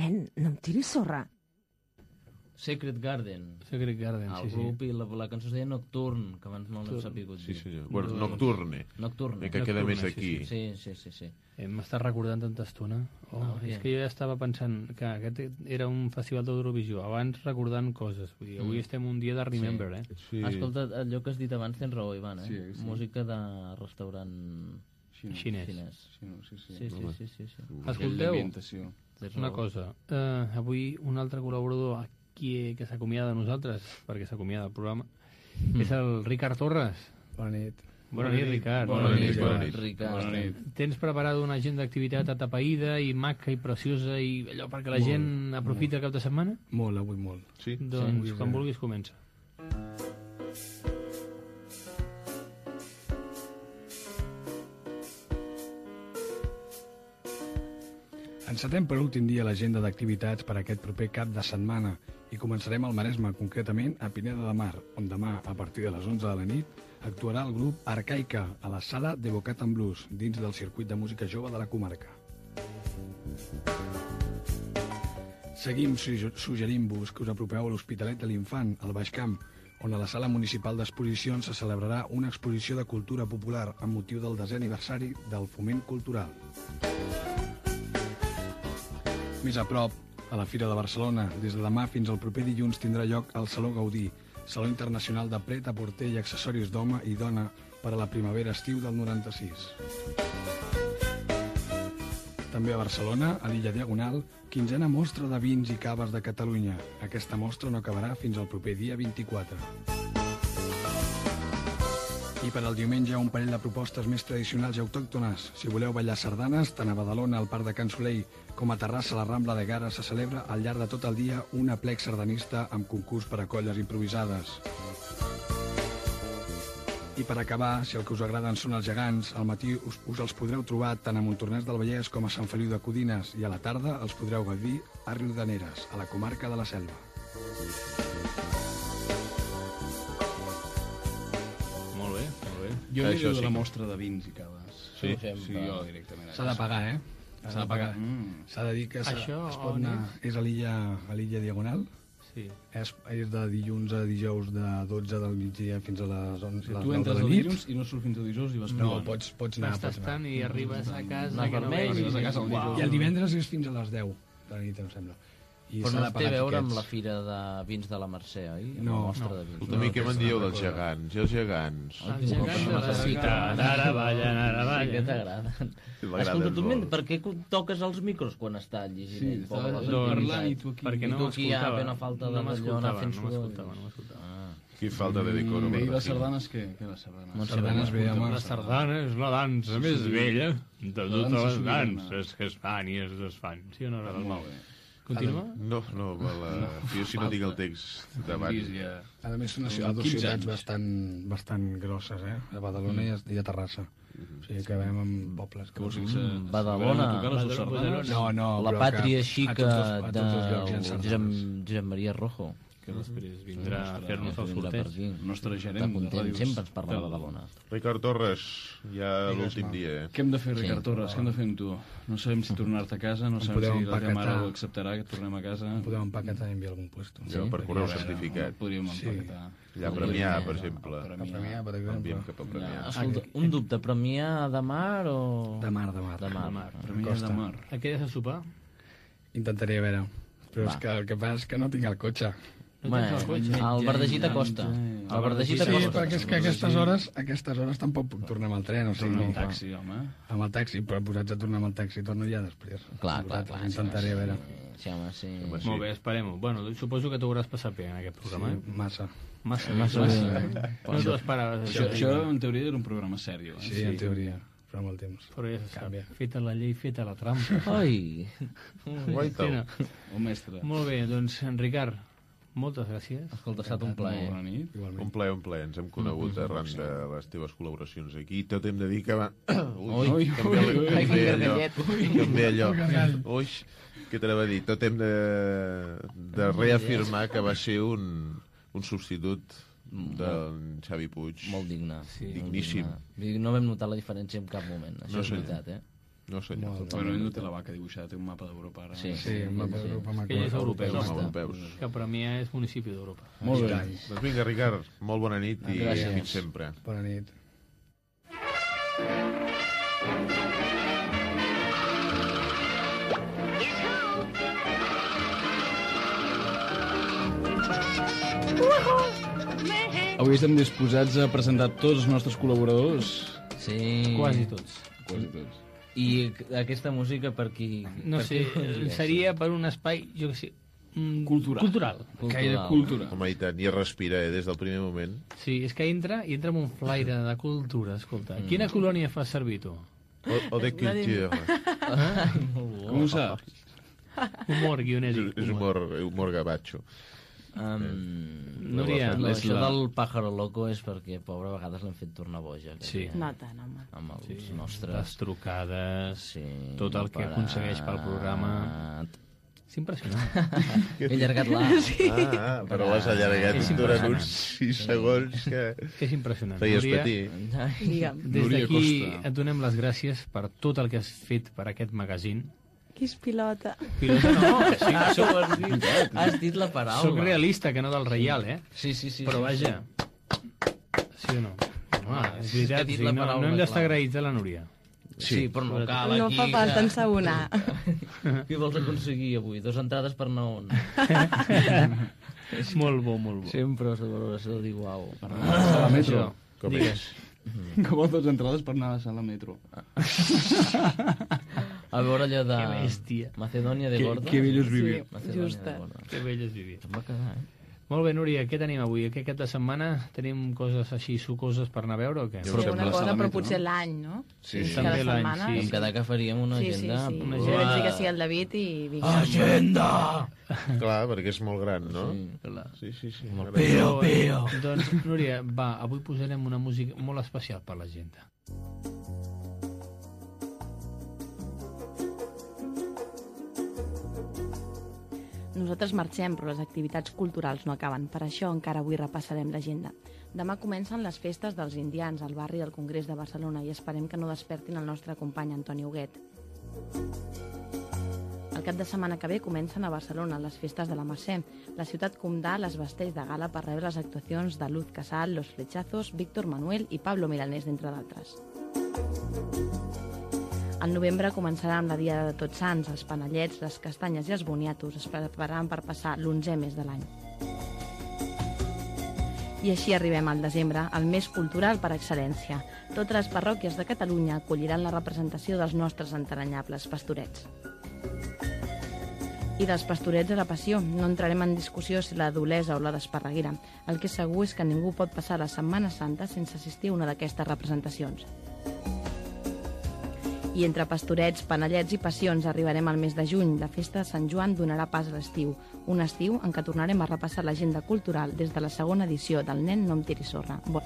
Nen, no em tiris sorra. Secret Garden. Secret Garden, El sí, grup sí. i la, la cançó es deia Nocturne, que abans no l'hem sapigut Sí, dir. senyor. Bueno, Nocturne. Nocturne. Que queda Nocturne, més sí, aquí. Sí, sí, sí, sí. Eh, M'estàs recordant tanta estona. Oh, Ah, és bien. que jo ja estava pensant que aquest era un festival d'Eurovisió, abans recordant coses. Vull dir, avui Mm. estem un dia de Remember, eh? Sí. Ah, escolta, allò que has dit abans tens raó, Ivan, eh? Sí, sí. Música de restaurant Xinès. Xinès. xinès. Sí, no, sí, sí. Sí, sí, sí, sí, sí. Escolteu, L'ambientació. Tens una raó. cosa. Eh, avui un altre col·laborador aquí que s'acomiada de nosaltres, perquè s'acomiada del programa, Mm. és el Ricard Torres. Bona nit. Bona nit, Ricard. Bona nit, bona nit. Ricard. Bona nit. Tens preparada una agenda d'activitat atapeïda i maca i preciosa i allò perquè la Molt, gent aprofiti el cap de setmana? Molt, avui molt. Sí? Doncs, Sí. quan vulguis, comença. Encetem per últim dia l'agenda d'activitats per aquest proper cap de setmana i començarem al Maresme, concretament a Pineda de Mar, on demà, a partir de les onze de la nit, actuarà el grup Arcaica a la sala de Bocat and Blues, dins del circuit de música jove de la comarca. Seguim su- suggerint-vos que us apropeu a l'Hospitalet de l'Infant, al Baix Camp, on a la sala municipal d'exposicions se celebrarà una exposició de cultura popular amb motiu del desè aniversari del Foment Cultural. Més a prop, a la Fira de Barcelona, des de demà fins al proper dilluns tindrà lloc el Saló Gaudí, Saló Internacional de Pret a Porter i Accessoris d'Home i Dona per a la primavera-estiu del noranta-sis. També a Barcelona, a l'illa Diagonal, quinzena mostra de vins i caves de Catalunya. Aquesta mostra no acabarà fins al proper dia vint-i-quatre. I per al diumenge un parell de propostes més tradicionals i autòctones. Si voleu ballar sardanes, tant a Badalona, al Parc de Can Soleil, com a Terrassa, a la Rambla de Gara, se celebra al llarg de tot el dia un aplec sardanista amb concurs per a colles improvisades. I per acabar, si el que us agraden són els gegants, al matí us, us els podreu trobar tant a Montornès del Vallès com a Sant Feliu de Codines i a la tarda els podreu gaudir a Riudaneres, a la comarca de la Selva. Molt bé, molt bé. Jo Això aniré sí de la que- mostra de vins i caves. Sí? Sí, jo directament. S'ha de pagar, eh? S'ha de pagar. Mm. S'ha de dir que s'ha- Això es pot on anar... És a l'illa a l'illa Diagonal. Sí. És, és de dilluns a dijous de dotze del migdia fins a les onze, Si les tu nou de entres la el nit. dilluns i no surts fins al dijous i vas No, provant. pots, pots anar, Vas pots anar. tastant i arribes a casa Anar que no vermell, veus. arribes a casa el dijous. I el divendres és fins a les deu de la nit, em sembla. I Però s'ha no de es té pagar a veure amb tiquets. la fira de vins de la Mercè, oi? Amb No, la mostra no. de vins. Escolta, a mi què me'n dieu dels gegants? I els gegants? Ah, Els gegants de la ciutat, ara ballen, ara Sí que ballen. t'agraden. M'agraden Escolta, tu, molt. men, per què toques els micros quan està llegint Sí, ell? estava Pobre, les parlant activitats? i tu aquí. Perquè I no tu aquí ja m'escoltava. fent una falta de no d'allò, anar m'escoltava, fent no soroll. m'escoltava, no m'escoltava. Ah. Quin falta de decoro. I per les aquí. sardanes, què? Què les sardanes? No en Sardanes bé, home. La sardana és la dansa més vella de totes dansa les sobirana. danses que es fan i es desfan. Sí o no, Raül? Molt bé. Continua? No, no, me la... jo si no tinc el text davant. Vist ja. A més, una ciutat, dues quinze ciutats anys. bastant, bastant grosses, eh? A Badalona i, a, i a Terrassa. O sigui que veiem amb pobles. Que... Que vols dir que se- Mm, se Badalona. veuen a tocar les Badalona. sardanes? No, no, La però pàtria que a xica tots els- a tots els llocs hi ha de sardanes. Josep, Josep Maria Rojo. Que després vindrà a nostre- fer-nos el Vindrà per sorteig. aquí. El nostre Està gerent de content, ràdios. sempre ens parla de Fel. Badalona. Ricard Torres, ja l'últim dia, eh? Què hem de fer, Sí. Ricard Torres? Què hem de fer amb tu? No sabem si tornar-te a casa, no sabem podeu si la teva empaquetar. mare ho acceptarà, que tornem a casa. Podem empaquetar i enviar algun puesto. Ja, per correu A veure, certificat. Podríem Sí. empaquetar. Allà a Premià, per exemple. A Premià, per exemple. Enviem cap a Premià. Escolta, un dubte, Premià de mar o... De mar, de mar. De mar. De mar. Premià Costa. de mar. A què has de sopar? Intentaré a veure. Però Va. és que el que passa és que no tinc el cotxe. No Bé, tens el cotxe? el verdegit a costa. El verdegit Sí, a costa. perquè és que a aquestes hores, a aquestes hores tampoc puc tornar amb el tren, o sigui, Torna no, amb taxi, home. amb el taxi, però posats a tornar amb el taxi torno ja després. Clar, clar, Posats, clar. Intentaré a veure. Sí, home, sí. Home, sí. Molt bé, esperem-ho. Bueno, suposo que t'ho hauràs passat bé en aquest programa, eh? Massa. Massa, Massa massa. bé. No t'ho esperaves. Això, això. això, en teoria, era un programa sèrio. Eh? Sí, en teoria, però amb el temps. Però ja se sap. Canvia. Feta la llei, feta la trampa. Ai, Guaita. Fina. O mestre. Molt bé, doncs, en Ricard, moltes gràcies. escolta, ha estat un Molt plaer. bona nit. Un Igualment. plaer, un plaer. Ens hem conegut arran de les teves col·laboracions aquí. Tot hem de dir que va... Ui, Ui, que em ui, ve- ui, que em ve ui, allò. gargallet. Que em ve allò. Ui, què t'anava a dir? Tot hem de, de reafirmar que va ser un, un substitut del Xavi Puig. Molt digne. Sí, molt digníssim. digne. Vull dir, no vam notar la diferència en cap moment, això No, és senyor. veritat, eh? No, senyor. Bueno, ell no té la vaca dibuixada, té un mapa d'Europa ara. Sí, Sí, un mapa d'Europa Que maco. ell és europeu. Som està. europeus. Que per a mi és municipi d'Europa. Molt bé. Doncs vinga, Ricard, molt bona nit i Gràcies. fins sempre. Bona nit. Avui estem disposats a presentar tots els nostres col·laboradors. Sí. Quasi tots. Quasi tots. I aquesta música per qui... No per sé, qui llegeix? seria per un espai, jo què sé, mm, Cultural. cultural. Gaire cultura. Home, i tant, i es respira, eh, des del primer moment. Sí, és que entra i entra amb un flaire de cultura, escolta. Quina colònia fas servir, tu? O, o de cultura. Com ho saps? Humor És, guionèric. és humor, humor gabacho. Um, Núria, no, és això la- del pájaro loco és perquè, pobra, a vegades l'hem fet tornar boja. aquest Sí. dia, No tant, home. Amb els Sí, nostres... les trucades, Sí, tot el que aconsegueix pel programa. És impressionant. He allargat l'A. Sí. Ah, ah, però l'has allargat És durant impressionant. uns sis segons que És impressionant. feies Núria, patir. Digue'm. des Núria d'aquí Costa. et donem les gràcies per tot el que has fet per aquest magazine. Qui és pilota? Pilota no, sí, Ah, soc, ho has dit. Has dit la paraula. soc realista, que no del reial, eh? Sí, sí, sí. Però sí, vaja, sí o no? Home, és és que ha veritat, dit sí, la no, paraula no hem d'estar clau. agraïts a la Núria. Sí, sí, però no cal No aquí. fa falta que- ensabonar. Què vols aconseguir avui? Dos entrades per nou. Molt bo, molt bo. Sempre la valoració de Guau. A la metro. Com Digues. Que vols dos entrades per anar a la sala metro. A veure allò de... Que bèstia. Macedònia de Que, Gorda. que bello és vivir. Macedònia Justa. de Gorda. Que vell és vivir. Em va quedar, eh? Molt bé, Núria, què tenim avui? Aquest cap de setmana tenim coses així sucoses per anar a veure o què? Jo Fer sembla una la cosa, sala però metro, potser no? l'any, no? Sí, sí. Cada També l'any, setmana. sí. Em quedar que faríem una Sí, sí, agenda... sí. Una Jo agenda. vaig dir que sí al David i vinga. Agenda! Clar, perquè és molt gran, no? Sí, clar. Sí, sí, sí. Molt Ara- Però, però... Doncs, Núria, va, avui posarem una música molt especial per la gent. Nosaltres marxem, però les activitats culturals no acaben. Per això encara avui repassarem l'agenda. Demà comencen les festes dels indians al barri del Congrés de Barcelona i esperem que no despertin el nostre company Antoni Huguet. El cap de setmana que ve comencen a Barcelona les festes de la Mercè. La ciutat comtal es vesteix de gala per rebre les actuacions de Luz Casal, Los Flechazos, Víctor Manuel i Pablo Milanés, d'entre d'altres. Al novembre començarà amb la Dia de Tots Sants, els panellets, les castanyes i els boniatos es prepararan per passar l'onzè mes de l'any. I així arribem al desembre, el mes cultural per excel·lència. Totes les parròquies de Catalunya acolliran la representació dels nostres enteranyables pastorets. I dels pastorets a la passió, no entrarem en discussió si la d'Olesa o la d'Esparreguera. El que és segur és que ningú pot passar la Setmana Santa sense assistir a una d'aquestes representacions. I entre pastorets, panellets i passions arribarem al mes de juny. La festa de Sant Joan donarà pas a l'estiu. Un estiu en què tornarem a repassar l'agenda cultural des de la segona edició del Nen no em tiri sorra. Bon...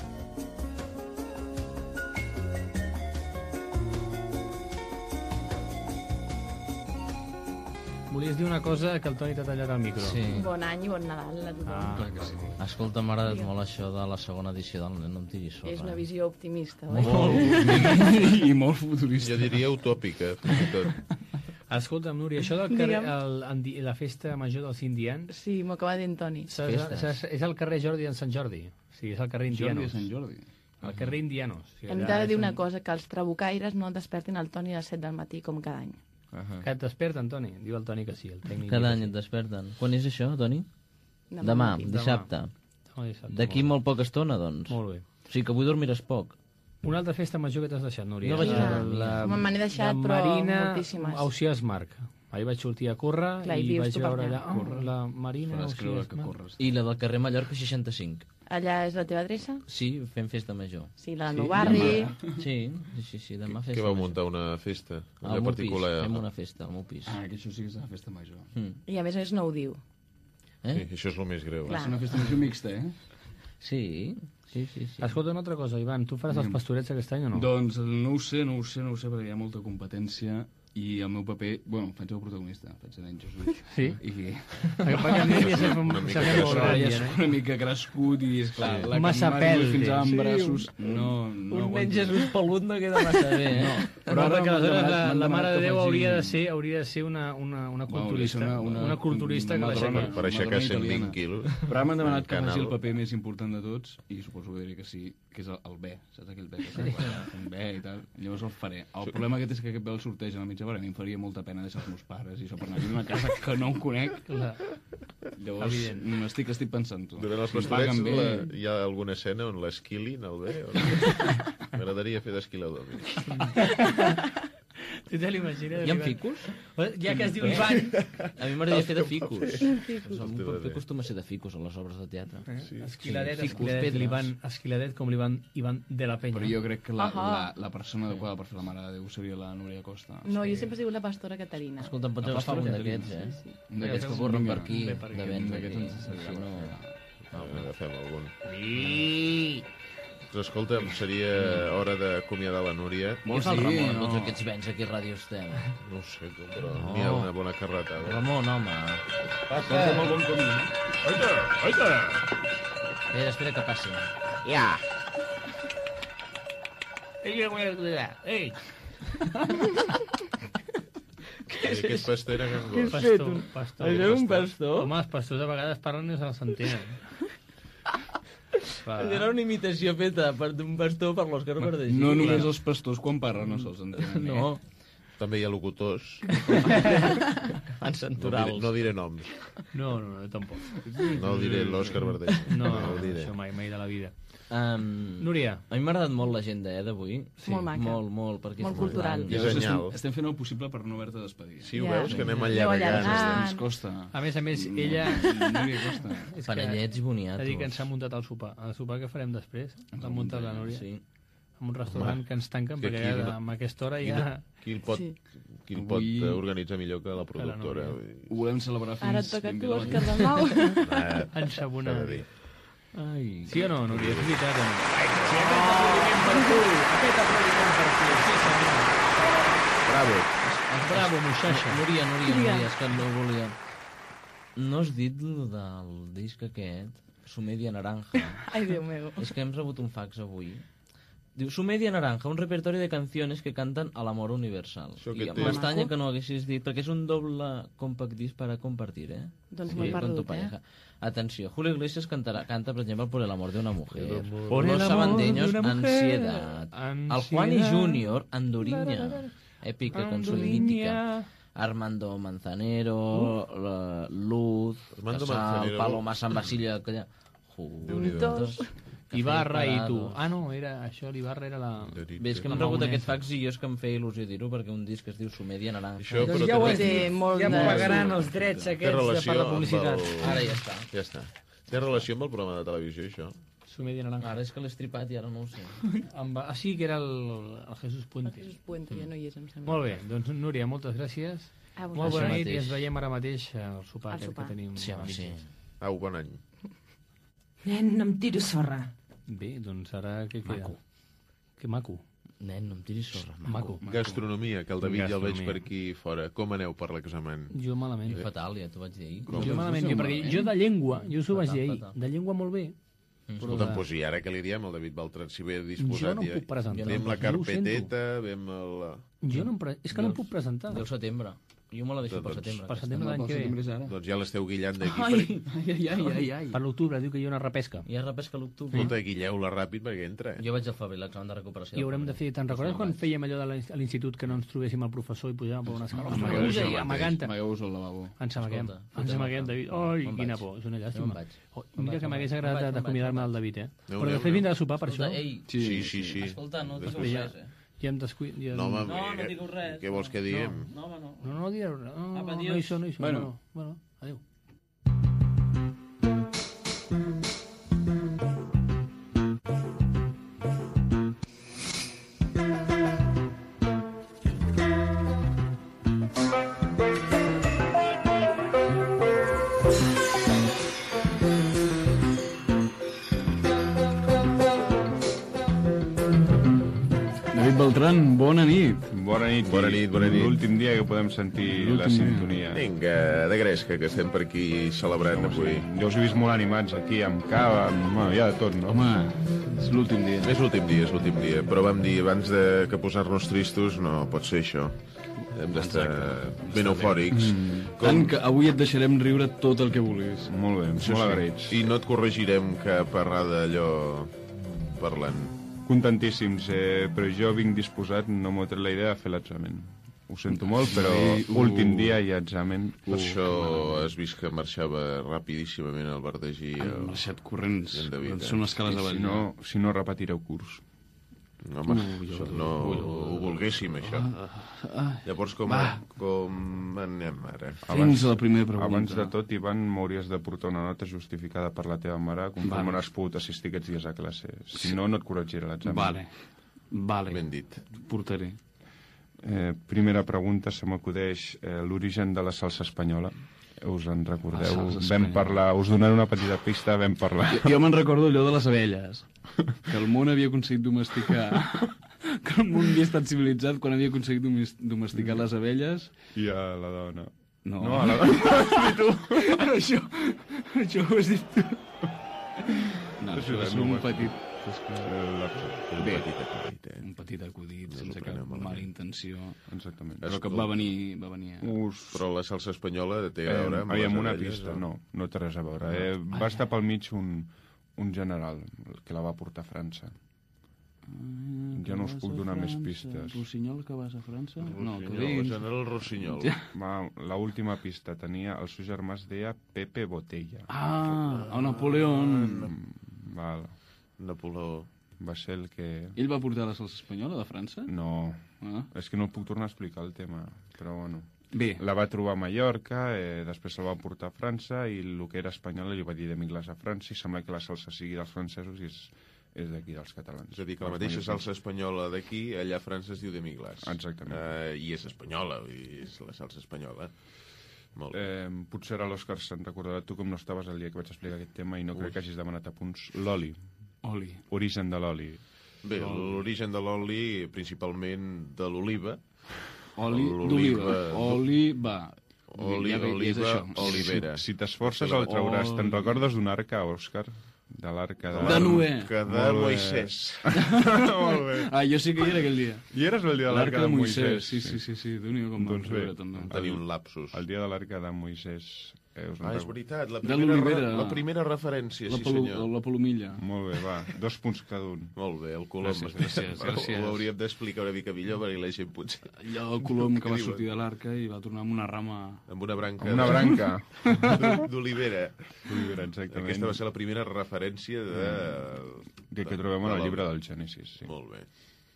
Volies dir una cosa que el Toni t'ha tallat el micro. Sí. Bon any i bon Nadal a tothom. Ah, Clar que sí. Escolta, m'ha agradat molt això de la segona edició del Nen no em tiris sorra. És una visió optimista, oi? I molt futurista. Jo diria utòpica, fins i tot. escolta'm, Núria, això del carrer, Digue'm. el, indi- la festa major dels indians, Sí, m'ho acaba dient Toni. s'ha- s'ha- és el carrer Jordi en Sant Jordi. Sí, és el carrer Jordi de Indianos. Sant Jordi. El carrer Indianos. Sí, Hem allà de dir és una un- cosa, que els trabucaires no despertin el Toni a les set del matí com cada any. Uh Que et desperten, Toni? Diu el Toni que sí, el tècnic. Cada diu any que et desperten. Quan és això, Toni? Demà Demà, matí. dissabte. sí. Oh, dissabte, D'aquí molt molt poca estona, doncs. bé. Molt bé. O sigui que avui dormiràs poc. Una altra festa major que t'has deixat, Núria. No vaig La- anar. la- Home, me n'he deixat, la però Marina moltíssimes. Ausiàs Marc. Ahir vaig sortir a córrer Clar, i i vius vaig tu per veure allà. allà oh, la Marina Faràs creure Ausiàs que Marc. corres. I la del carrer Mallorca seixanta-cinc. Allà és la teva adreça? Sí, fem festa major. Sí, la del Sí, meu barri. Sí, sí, sí, sí demà festa Que vau major. muntar una festa? Una Al meu pis, particular... fem una festa al meu pis. Ah, que això sí que és una festa major. Mm. I a més a més no ho diu. Sí, Eh? això és el més greu. Clar. És una festa major mixta, eh? Sí, sí, sí. sí. Escolta, una altra cosa, Ivan, tu faràs els pastorets aquest any o no? Doncs no ho sé, no ho sé, no ho sé, perquè hi ha molta competència I el meu paper, bueno, faig el protagonista, faig de nen Jesús. Sí? I... Perquè el nen ja s'ha fet Una mica s'ha fet molt Però gran, ja ja, és eh? una mica crescut i, esclar, Sí. la Massa que m'ha pèl, fins amb sí, braços... No, no Un nen aguanto. Jesús pelut no queda massa bé, eh? No, Però ara perquè m'han aleshores demanat- la, m'han la demanat Mare de que Déu faci- hauria de ser, hauria de ser una, una, una Va, hauria de culturista, ser una, una, una culturista que madrona. l'aixequi. Per aixecar Madrona cent vint italiana. quilos. Però ara m'han demanat que Canal. faci el paper més important de tots i suposo que diré que sí, que és el, el B, saps aquell B que s'ha de un B i tal, llavors el faré. El problema aquest és que aquest B el sorteig a la mitja hora, a mi em faria molta pena deixar els meus pares i això per anar a viure a una casa que no em conec. Clar. Llavors Evident. estic, estic pensant-ho. Durant els Si em pastorets paguen bé, la, hi ha alguna escena on l'esquilin, el bé? O no? M'agradaria fer d'esquilador. Tu te l'imagines? Hi ha l'Ivan? ficus? Ja que es diu Ivan, A mi m'agradaria fer de ficus. Hòstia, Un paper bé. acostuma a ser de ficus a les obres de teatre. esquiladet, Sí, esquiladet, pedres. l'Ivan, esquiladet com l'Ivan Ivan de la Penya. però jo crec que la, Ahà. la, la persona adequada per fer la Mare de Déu seria la Núria Costa. No, jo sempre dic la pastora Caterina. Escolta, em pots agafar un d'aquests, eh? Sí, sí. D'aquests que Vinga, corren vinga. per aquí, Ve per aquí. de vents D'aquests aquí. ens Així serviran. no... Agafem algun. Sí. Doncs escolta, seria hora d'acomiadar la Núria. Què Vols fa el dir? Ramon amb No. tots aquests vents aquí a Ràdio Estel? No ho sé, tu, però No. n'hi ha una bona carretada. Ramon, home. Porta molt bon camí. Espera, espera que passi. Ja. Ei! I aquest pastor era Can Gos. Pastor, pastor. Això és un pastor? Home, els pastors a vegades parlen i se s'entenen. Era una imitació feta per d'un pastor per l'Òscar Verdegí. No només els pastors quan parlen no se'ls entenen. eh? No, També hi ha locutors. fan No diré, centurals. no diré noms. No, no, no, tampoc. No diré l'Òscar Verdell. No, no, ho diré. això mai, mai de la vida. Um, Núria. A mi m'ha agradat molt l'agenda, eh, d'avui. Sí. Molt maca. Molt, molt, perquè Molt és cultural. gran. I Llavors senyal. estem, estem fent el possible per no haver-te despedir. Sí, ho Ja. veus, que anem Aneu allargant. allargant. Ens costa. A més a més, ella... Núria Costa. És que Panellets i ha boniatos. dit que ens ha muntat el sopar. El sopar que farem després l'ha muntat la Núria. Sí. En un restaurant que ens tanquen, que perquè aquí ja, no- amb aquesta hora Qui, ja... qui el pot, Sí. qui el pot Avui- eh, organitzar millor que la productora? no, Ho volem celebrar fins... Ara et toca a ben tu, bé de Òscar la de Mau. Ah, Ensabonar. s'ha de dir. Ai. Sí o no, Núria? És veritat o no? Sí, aquest aplaudiment per tu! Aquest aplaudiment per tu! Sí, senyor. Bravo. Bravo, muchacha. Núria, Núria, Digue. Núria, és que no volia... No has dit lo del disc aquest, Su media naranja. Ai, Déu meu. És que hem rebut un fax avui. Diu, Su media naranja, un repertori de canciones que cantan al amor universal. Això que I té. m'estranya que no haguessis dit, perquè és un doble compact disc para compartir, eh? Doncs Sí, m'he con tu perdut, eh? pareja. Atenció, Julio Iglesias cantarà, canta, per exemple, Por el amor de una mujer. Por el Los amor Sabandeños, de una mujer. Ansiedad. El Juan y Ansiedad. Junior, Anduriña. Épica canción mítica. Armando Manzanero, la Luz, Armando Casal, Manzanero. Paloma San Basilio, aquella... Juntos. Ibarra i tu. Parados. Ah, no, era això, l'Ibarra era la... Bé, és que hem La rebut maonesa. aquest fax i jo és que em feia il·lusió dir-ho perquè un disc es diu Su media naranja. Això, Doncs però ja ho té- has Té dit, molt ja em de- pagaran els drets té aquests de relació per la amb publicitat. el- Ara ja està. Ja està. Té relació amb el programa de televisió, això? Su media naranja. Ara és que l'he estripat i ara no ho sé. Amb... Ah, sí, que era el, el Jesús Puente. Jesús Puente, ja no hi és, em sembla. Molt bé, doncs Núria, moltes gràcies. A Molt vosaltres. bona Això nit i mateix. ens veiem ara mateix al sopar Al aquest sopar. que tenim. Sí, home, sí. Au, bon any. Nen, no em tiro sorra. Bé, doncs ara què queda? Maco. Que maco. Nen, no em tiris sorra, Maco. maco. Gastronomia, que el David ja el veig Gastronomia. per aquí fora. Com aneu per l'examen? Jo malament. I fatal, ja t'ho vaig dir ahir. Com? Jo malament, Us jo, perquè jo de llengua, jo us ho vaig Fatal, dir ahir, fatal. de llengua molt bé, però Escolta'm, de... doncs i ara què li diem al David Beltran? Si ve jo disposat no em ja. puc presentar. Vem la Jo ho sento. carpeteta, vem el... Jo no em pre... És que no em puc presentar. Del setembre. Jo me la deixo per Doncs- setembre. Per aquesta. setembre de l'any que ve. És ara. Doncs ja l'esteu guillant d'aquí. Ai, Per... ai, ai, ai, ai. Per l'octubre diu que hi ha una repesca. Hi ha repesca a l'octubre. Escolta, guilleu-la ràpid perquè entra. Eh? Jo vaig al febrer, l'examen de recuperació. I haurem de fer... Te'n recordes quan fèiem allò de l'ins- a l'institut que no ens trobéssim el professor i pujàvem per una escala? Amagueu-vos Ostres, al mateix. amagant-te. Amagueu-vos al lavabo. Ens amaguem. Escolta, Ens fotem amaguem, el David. camp. Ai, Me'n quina vaig. por. És una Jo me'n llàstima. vaig. Oh, Me'n mira vaig, que me'n m'hagués vaig, agradat me'n vaig, d'acomiadar-me me'n del David, eh? Aneu, Però aneu, després vindrà aneu. a sopar per això. Escolta, ei, Sí, sí, sí. escolta, no digueu Ja, res, eh? ja em descuid... Ja... No, home, No, mira, no digueu res. què vols que diguem? No, home, no. No, no, diré... No, Apa, no, adiós. no hi són, no hi són. Bueno. No, no. Bueno, adéu. David Beltran, bona nit. Bona nit. Bona nit, bona nit. L'últim dia que podem sentir la L'últim dia. sintonia. Vinga, de gresca, que estem per aquí celebrant avui. Jo us he vist molt animats aquí, amb cava, amb... Bueno, hi ha de tot, no? Home, és l'últim dia. És l'últim dia, és l'últim dia. Però vam dir, abans de que posar-nos tristos, no pot ser això. Hem d'estar ben eufòrics. Mm. Tant que avui et deixarem riure tot el que vulguis. Molt bé, Sí, molt sí. agraïts. I no et corregirem cap errada allò parlant. Contentíssims, eh, però jo vinc disposat, no m'ho tret la idea de fer l'examen. Ho sento molt, però Sí, uh. últim dia hi ha examen. Per això has vist que marxava rapidíssimament el Verdagí. Han marxat corrents. i en David, eh? Són escales I avall. si no, si no repetireu curs. Home, Ui, això ui, no ui, ho volguéssim, això. Llavors, com, com anem ara? Fins a la primera pregunta. Abans de tot, Ivan, m'hauries de portar una nota justificada per la teva mare conforme Vale. no has pogut assistir aquests dies a classe. Si no, no et corregirà l'examen. Vale, vale. Ben dit. Portaré. Eh, primera pregunta, se m'acudeix eh, l'origen de la salsa espanyola. Us en recordeu? La salsa Vam espanyola. parlar, us donaré una petita pista, vam parlar. Jo, jo me'n recordo allò de les abelles, que el món havia aconseguit domesticar, que el món havia estat civilitzat quan havia aconseguit domes- domesticar les abelles. I a la dona. No, No, a la dona. això, això ho has dit tu. No, Això això és no ho un has petit... Un Bé, petit acudit, eh? un petit acudit, No sense s'ho cap preneu malament. mala intenció, Exactament. però que va venir... Va venir a... Us... Però la salsa espanyola té a Eh, veure amb aviam, les una abelles, pista, o- no, no té res a veure. Eh, va estar pel mig un, un general que la va portar a França. Ja no us puc donar més pistes. Rossinyol, que vas a França? No, que Rossinyol, vins. general Rossinyol. Va, la última pista tenia, el seu germà es deia Pepe Botella. Ah, el Napoleón. Mm, val. Napoleó. Va ser el que... Ell va portar la salsa espanyola de França? No, Ah. és que no puc tornar a explicar el tema, però bueno. Bé, La va trobar a Mallorca, eh, després se'l va portar a França i el que era espanyol li va dir d'Emigles a França i sembla que la salsa sigui dels francesos i és, és d'aquí, dels catalans. És a dir, que la Els mateixa mallorquins. salsa espanyola d'aquí, allà a França es diu de Miglas. Exactament. Uh, I és espanyola, vull dir, és la salsa espanyola. Molt bé. Eh, potser ara l'Òscar se'n recordarà tu com no estaves el dia que vaig explicar aquest tema i no crec que hagis demanat a punts. L'oli, oli. origen de l'oli. Bé, l'origen de l'oli, principalment de l'oliva. Oli L'oliva. d'oliva. Oliva. Oli, Ja ve- ja és oliva, això. olivera. Si t'esforces el trauràs. Te'n recordes d'un arca, Òscar? De l'arca de... De Noé. Que de Molt bé. Moisès. Molt bé. Ah, jo sí que hi era aquell dia. I eres el dia de L'arca l'arca de de Moisès. Moisès. Sí, sí, sí, sí. Déu-n'hi-do com Doncs vam bé. riure, també. Tenia un lapsus. El dia de l'arca de Moisès. Eh, us en Ah, és recordo? veritat, la De primera, l'olivera. re- la primera referència, La, sí polu senyor. la polomilla. Molt bé, va. Dos punts cada un. Molt bé, el colom. Gràcies, gràcies, gràcies. Ho hauríem d'explicar una mica millor perquè la gent potser... Allò del colom que va diuen? sortir de l'arca i va tornar amb una rama... Amb una branca... Amb una de- branca. d'olivera. Olivera, exactament. Aquesta va ser la primera referència de... Que, que trobem en el llibre del Gènesis. Sí. Molt bé.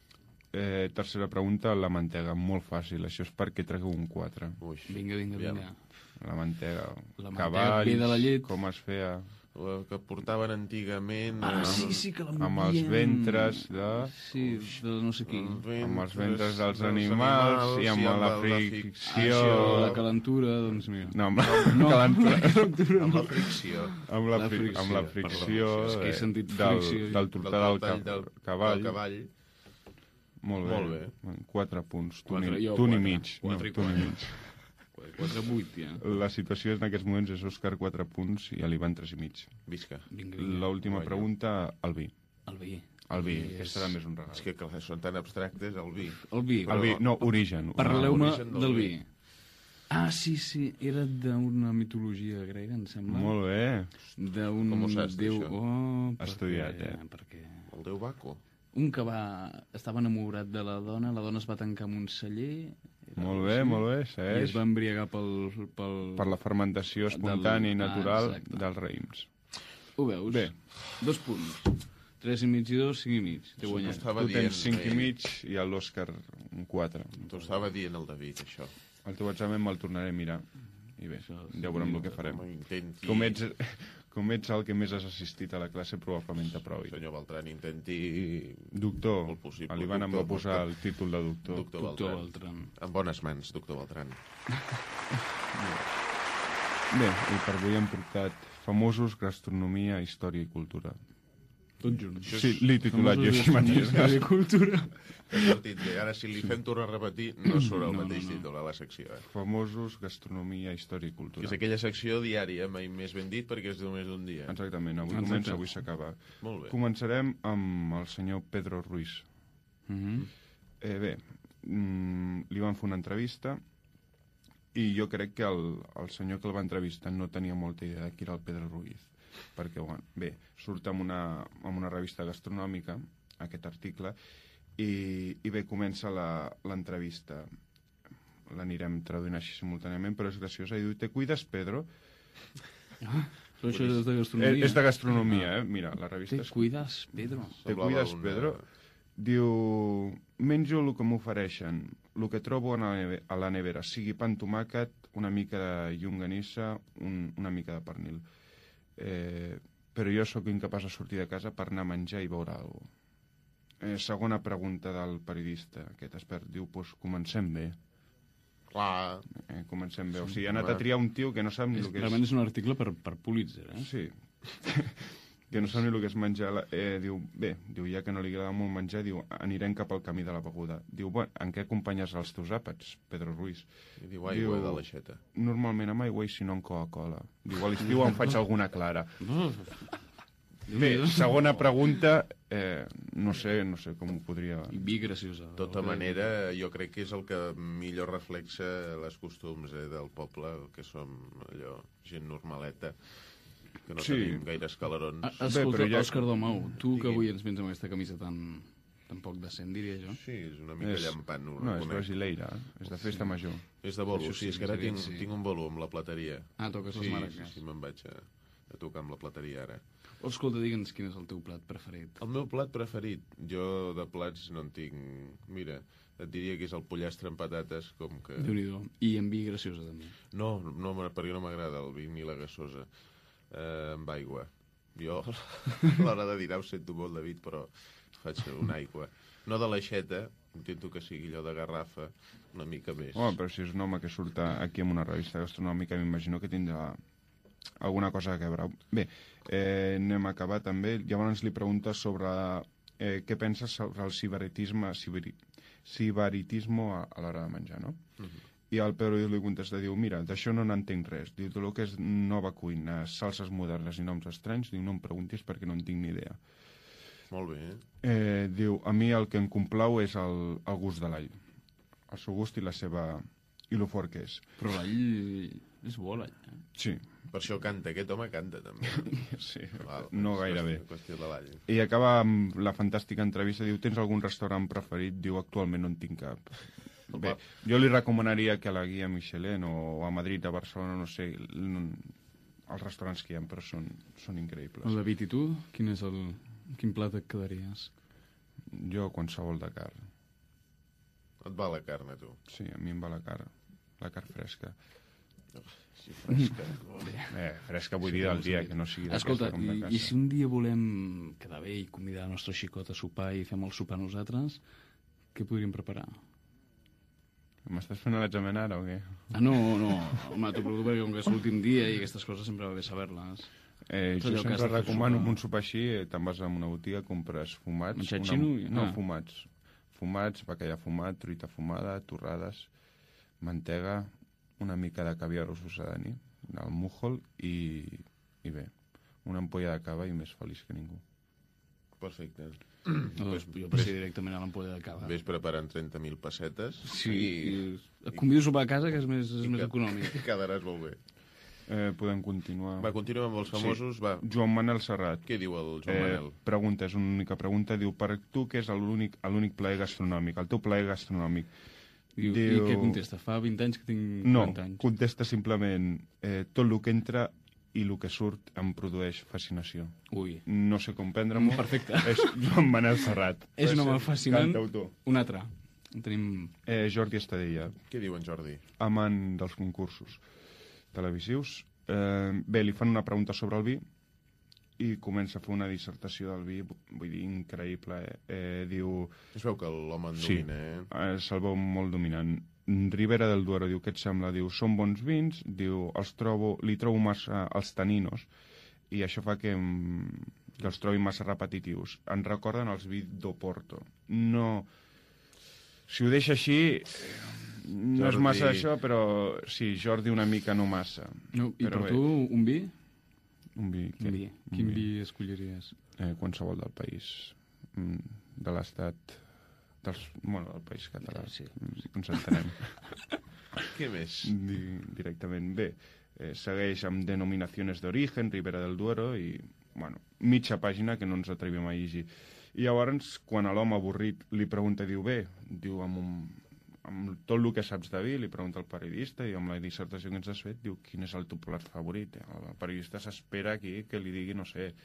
Eh, tercera pregunta, la mantega. Molt fàcil. Això és perquè tragueu un quatre. Ui, Vinga, vinga, aviam. vinga. La mantega. La mantega Cavalls, ve de la llet. com es feia... La que portaven antigament... Ah, amb- sí, sí, que l'envien... Amb els ventres de... Sí, de no sé qui. Amb els ventres dels dels animals i amb la fricció... Ah, la calentura, doncs mira. No, amb la No, calentura. la calentura Amb no. la fricció. Amb la, La fri fricció, amb la perdó. fricció És que he eh, sentit del, fricció. del tortar del, tall ca del cavall. del cavall. Molt bé. Molt bé. Quatre punts. Tu, Quatre, ni, jo, tu ni quatre. mig. Quatre i no, tu ni quatre. mig. quatre vuit, ja. La situació en aquests moments és Òscar quatre punts i l'Ivan tres i mig. Visca. Vinga, vinga. L'última Guanya. pregunta, el vi. El vi. El vi, És- aquest serà més un regal. És que clar, són tan abstractes, el vi. El vi. El vi, no, origen. Parleu-me Origen del del vi. vi. Ah, sí, sí, era d'una mitologia grega, em sembla. Molt bé. D'un Com ho saps, déu... això? Oh, perquè, Estudiat, eh? Perquè... El déu Baco. Un que va... estava enamorat de la dona, la dona es va tancar en un celler... era Molt algo bé, així, molt bé, I segueix. es va embriagar pel... pel... Per la fermentació espontània i Del- natural ah, exacte. dels raïms. Ho veus? Bé. Dos punts. Tres i mig i dos, cinc i mig. T'he T'ho guanyat. estava Tu dient. tens cinc i eh, mig i l'Òscar un quatre. T'ho estava dient el David, això. El teu examen me'l tornaré a mirar. I bé, ja veurem el que farem. Home, intenti... Com ets, com ets el que més has assistit a la classe, probablement t'aprovi. Senyor Beltran, intenti... Doctor, El possible, a l'Ivan em va doctor, posar doctor. el títol de doctor. Doctor, Doctor Beltran. Beltran. En bones mans, doctor Beltran. Bé, i per avui hem portat famosos, gastronomia, història i cultura. Tots junts. Sí, l'he titulat jo així mateix. Agricultura. Ara, si li fem tornar a repetir, no surt el mateix títol a la secció. Eh? Famosos, gastronomia, història i cultura. Que és aquella secció diària, mai més ben dit, perquè és només un dia. Exactament, avui Exacte. comença, avui s'acaba. Molt bé. Començarem amb el senyor Pedro Ruiz. Mm -hmm. Eh, bé, mm, li van fer una entrevista i jo crec que el, el senyor que el va entrevistar no tenia molta idea de qui era el Pedro Ruiz, perquè, bueno, bé, surt en una, en una revista gastronòmica, aquest article, i, i bé, comença l'entrevista. L'anirem traduint així simultàniament, però és graciosa. I diu, ¿te cuidas, Pedro? Ah, però això és de gastronomia. És, és de gastronomia, eh? Mira, la revista... Te és... cuidas, Pedro? Te cuidas, Pedro? Diu, menjo el que m'ofereixen, el que trobo a la, neve a la nevera, sigui pa amb tomàquet, una mica de llonganissa, un, una mica de pernil. Eh, però jo sóc incapaç de sortir de casa per anar a menjar i beure alguna cosa. Eh, segona pregunta del periodista, aquest expert, diu, pues comencem bé. Clar. Eh, comencem bé. O sigui, ha anat a triar un tio que no sap ni És, el que és... realment és un article per, per Pulitzer, eh? Sí. que no sap ni el que és menjar. La... Eh, diu, bé, diu, ja que no li agrada molt menjar, diu, anirem cap al camí de la beguda. Diu, bueno, en què acompanyes els teus àpats, Pedro Ruiz? I diu, aigua de l'aixeta. Normalment amb aigua i si no amb Coca-Cola. Diu, a l'estiu em faig alguna clara. Bé, segona pregunta, eh, no sé, no sé com ho podria... I vi graciosa. De tota manera, jo crec que és el que millor reflexa les costums eh, del poble, que som allò, gent normaleta, que no Sí. tenim gaires calarons. Ah, escolta, Bé, però ja- Òscar Domau, tu que Digui. avui ens vens amb aquesta camisa tan, tan poc decent, diria jo. Sí, és una mica És- llampant, ho No, és reconec. brasileira, és de festa major. És de bolo, Això sí, sí, és que ara més tinc, aviat sí. tinc un bolo amb la plateria. Ah, toques les sí, marques. Sí, sí, me'n vaig a, a tocar amb la plateria ara. Escolta, digue'ns quin és el teu plat preferit. El meu plat preferit, jo de plats no en tinc... Mira, et diria que és el pollastre amb patates, com que... Déu-n'hi-do. I amb vi graciosa, també. No, no m'ha- perquè no m'agrada el vi ni la gasosa. Eh, amb aigua. Jo, a l'hora de dinar ho sento molt, David, però faig una aigua. No de l'aixeta, intento que sigui allò de garrafa, una mica més. Home, però si és un home que surt aquí en una revista gastronòmica, m'imagino que tindrà alguna cosa a veure. Bé, eh, anem a acabar també. Llavors li pregunta sobre eh, què penses sobre el sibaritisme, sibari, sibaritisme a, a l'hora de menjar, no? Uh -huh. I el Pedro li contesta, diu, mira, d'això no n'entenc res. Diu, tot el que és nova cuina, salses modernes i noms estranys, diu, no em preguntis perquè no en tinc ni idea. Molt bé, eh? Eh, diu, a mi el que em complau és el, el gust de l'all. El seu gust i la seva... i lo fort que és. Però l'all és bo, l'all. Eh? Sí. Per això canta, aquest home canta, també. Sí, Val, no és gaire bé. qüestió de l'all. I acaba amb la fantàstica entrevista, diu, tens algun restaurant preferit? Diu, actualment no en tinc cap. Bé, jo li recomanaria que a la guia Michelin o a Madrid, a Barcelona, no sé, l- els restaurants que hi ha, però són, són increïbles. El David, i tu? Quin és el... Quin plat et quedaries? Jo qualsevol de carn. Et va la carn, a tu. Sí, a mi em va la carn. La carn fresca. Sí, fresca. Eh, fresca vull dir del dia, que no sigui d'aquesta Escolta, com de i, casa. i si un dia volem quedar bé i convidar el nostre xicot a sopar i fem el sopar nosaltres, què podríem preparar? M'estàs fent l'examen ara o què? Ah, no, no, home, t'ho preocupa perquè com que és l'últim dia i aquestes coses sempre va bé saber-les. Eh, Tot jo allò que has sempre de fer recomano sopar. un sopar així, eh, te'n vas a una botiga, compres fumats... Menjar una- xino i- No, ah. fumats. Fumats, bacallà fumat, truita fumada, torrades, mantega, una mica de caviar o sucedani, el mújol i, i bé, una ampolla de cava i més feliç que ningú. Perfecte. No, doncs jo passaria directament a l'ampolla de cava. Ves preparant trenta mil pessetes. Sí, i... et convido a sopar a casa, que és més, és i més que- econòmic. que quedaràs molt bé. Eh, podem continuar. Va, continuem amb els famosos, va. Joan Manel Serrat. Què diu el Joan Eh, Manel? pregunta, és una única pregunta. Diu, per tu, què és l'únic l'únic plaer gastronòmic? El teu plaer gastronòmic? Diu, I què contesta? Fa vint anys que tinc No, quaranta anys. contesta simplement eh, tot el que entra i el que surt em produeix fascinació. Ui. No sé com prendre-m'ho. Perfecte. És Joan Manel Serrat. És un home fascinant. Cantautor. Un altre. En tenim... Eh, Jordi Estadella. Què diu en Jordi? Amant dels concursos televisius. Eh, bé, li fan una pregunta sobre el vi i comença a fer una dissertació del vi, vull dir, increïble. Eh? Eh, diu... Es veu que l'home en Sí, domina, eh? eh, se'l veu molt dominant. Ribera del Duero, diu, què et sembla? Diu, són bons vins, diu, els trobo, li trobo massa els taninos, i això fa que, mm, que els trobi massa repetitius. Ens recorden els vi d'Oporto. No... Si ho deixa així, no és Jordi- massa això, però sí, Jordi una mica no massa. No, I Però per bé. tu, un vi? Un vi. Un vi. Quin vi escolliries? Eh, qualsevol del país, mm, de l'estat, dels, bueno, del país català, Sí, sí. Ens entenem. Què més? Di, directament. Bé, eh, segueix amb denominacions d'origen, Ribera del Duero, i, bueno, mitja pàgina que no ens atrevim a llegir. I llavors, quan a l'home avorrit li pregunta, diu, bé, diu, amb, un, amb tot el que saps de vi, li pregunta al periodista, i amb la dissertació que ens has fet, diu, quin és el teu plat favorit? El periodista s'espera aquí que li digui, no sé,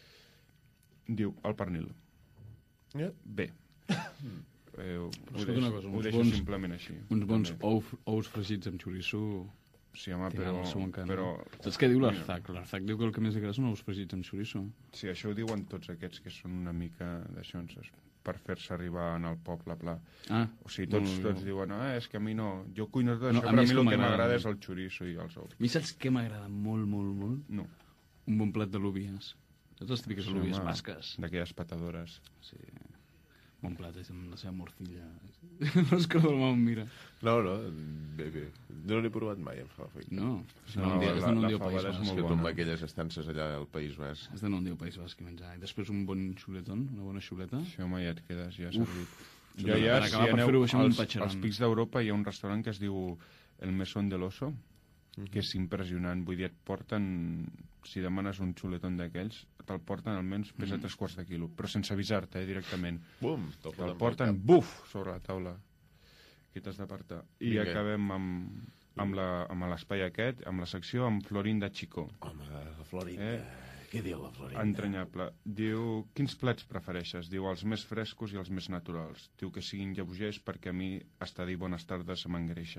diu, el pernil. Yeah. Bé. Eh, ho, Però ho escolta una deixo, cosa, ho uns deixo bons- simplement així. Uns bons també. ous, ous fregits amb xoriço... Sí, home, tenen però... el seu encant. però Saps què diu l'Arzac? L'Arzac diu que el que més li agrada són ous fregits amb xoriço. Sí, això ho diuen tots aquests que són una mica d'això, per fer-se arribar en el poble pla. Ah, O sigui, tots, molt bé. tots diuen, ah, és que a mi no... Jo cuino tot No, això, a però mi a és mi que el que m'agrada. m'agrada és el xoriço i els ous. A mi saps què m'agrada molt, molt, molt? No. Un bon plat d'alúvies. Saps les típiques Sí, alúvies home, basques? D'aquelles patadores. Sí. Bon plat és amb la seva morcilla. No és que el món mira. No, no, bé, bé. No n'he provat mai, em fa efecte. No, és de No, no, dia, és de la- no la dia País fabada és Basc. molt És que tu bona. amb aquelles estances allà al País Basc... És de no dia País Basc i menjar. I després un bon xuletón, una bona xuleta. Sí, home, ja et quedes, ja Uf. servit. Sí, Jo per ja, acabar, si per aneu fer-ho això amb un als, patxeran. als Pics d'Europa hi ha un restaurant que es diu El Mesón de l'Oso, que és impressionant. Vull dir, et porten... Si demanes un xuletón d'aquells, te'l porten almenys pesa Mm. tres quarts de quilo, però sense avisar-te, eh, directament. Bum! Te'l Te'l pel porten, cap. buf, sobre la taula. Aquí t'has d'apartar. I Vinga. acabem amb, amb la- amb l'espai aquest, amb la secció amb Florinda Chico. Home, la Florinda... Eh? Què diu la Florinda? Entranyable. Diu, quins plats prefereixes? Diu, els més frescos i els més naturals. Diu que siguin lleugers perquè a mi estar a dir bones tardes se m'engreixa.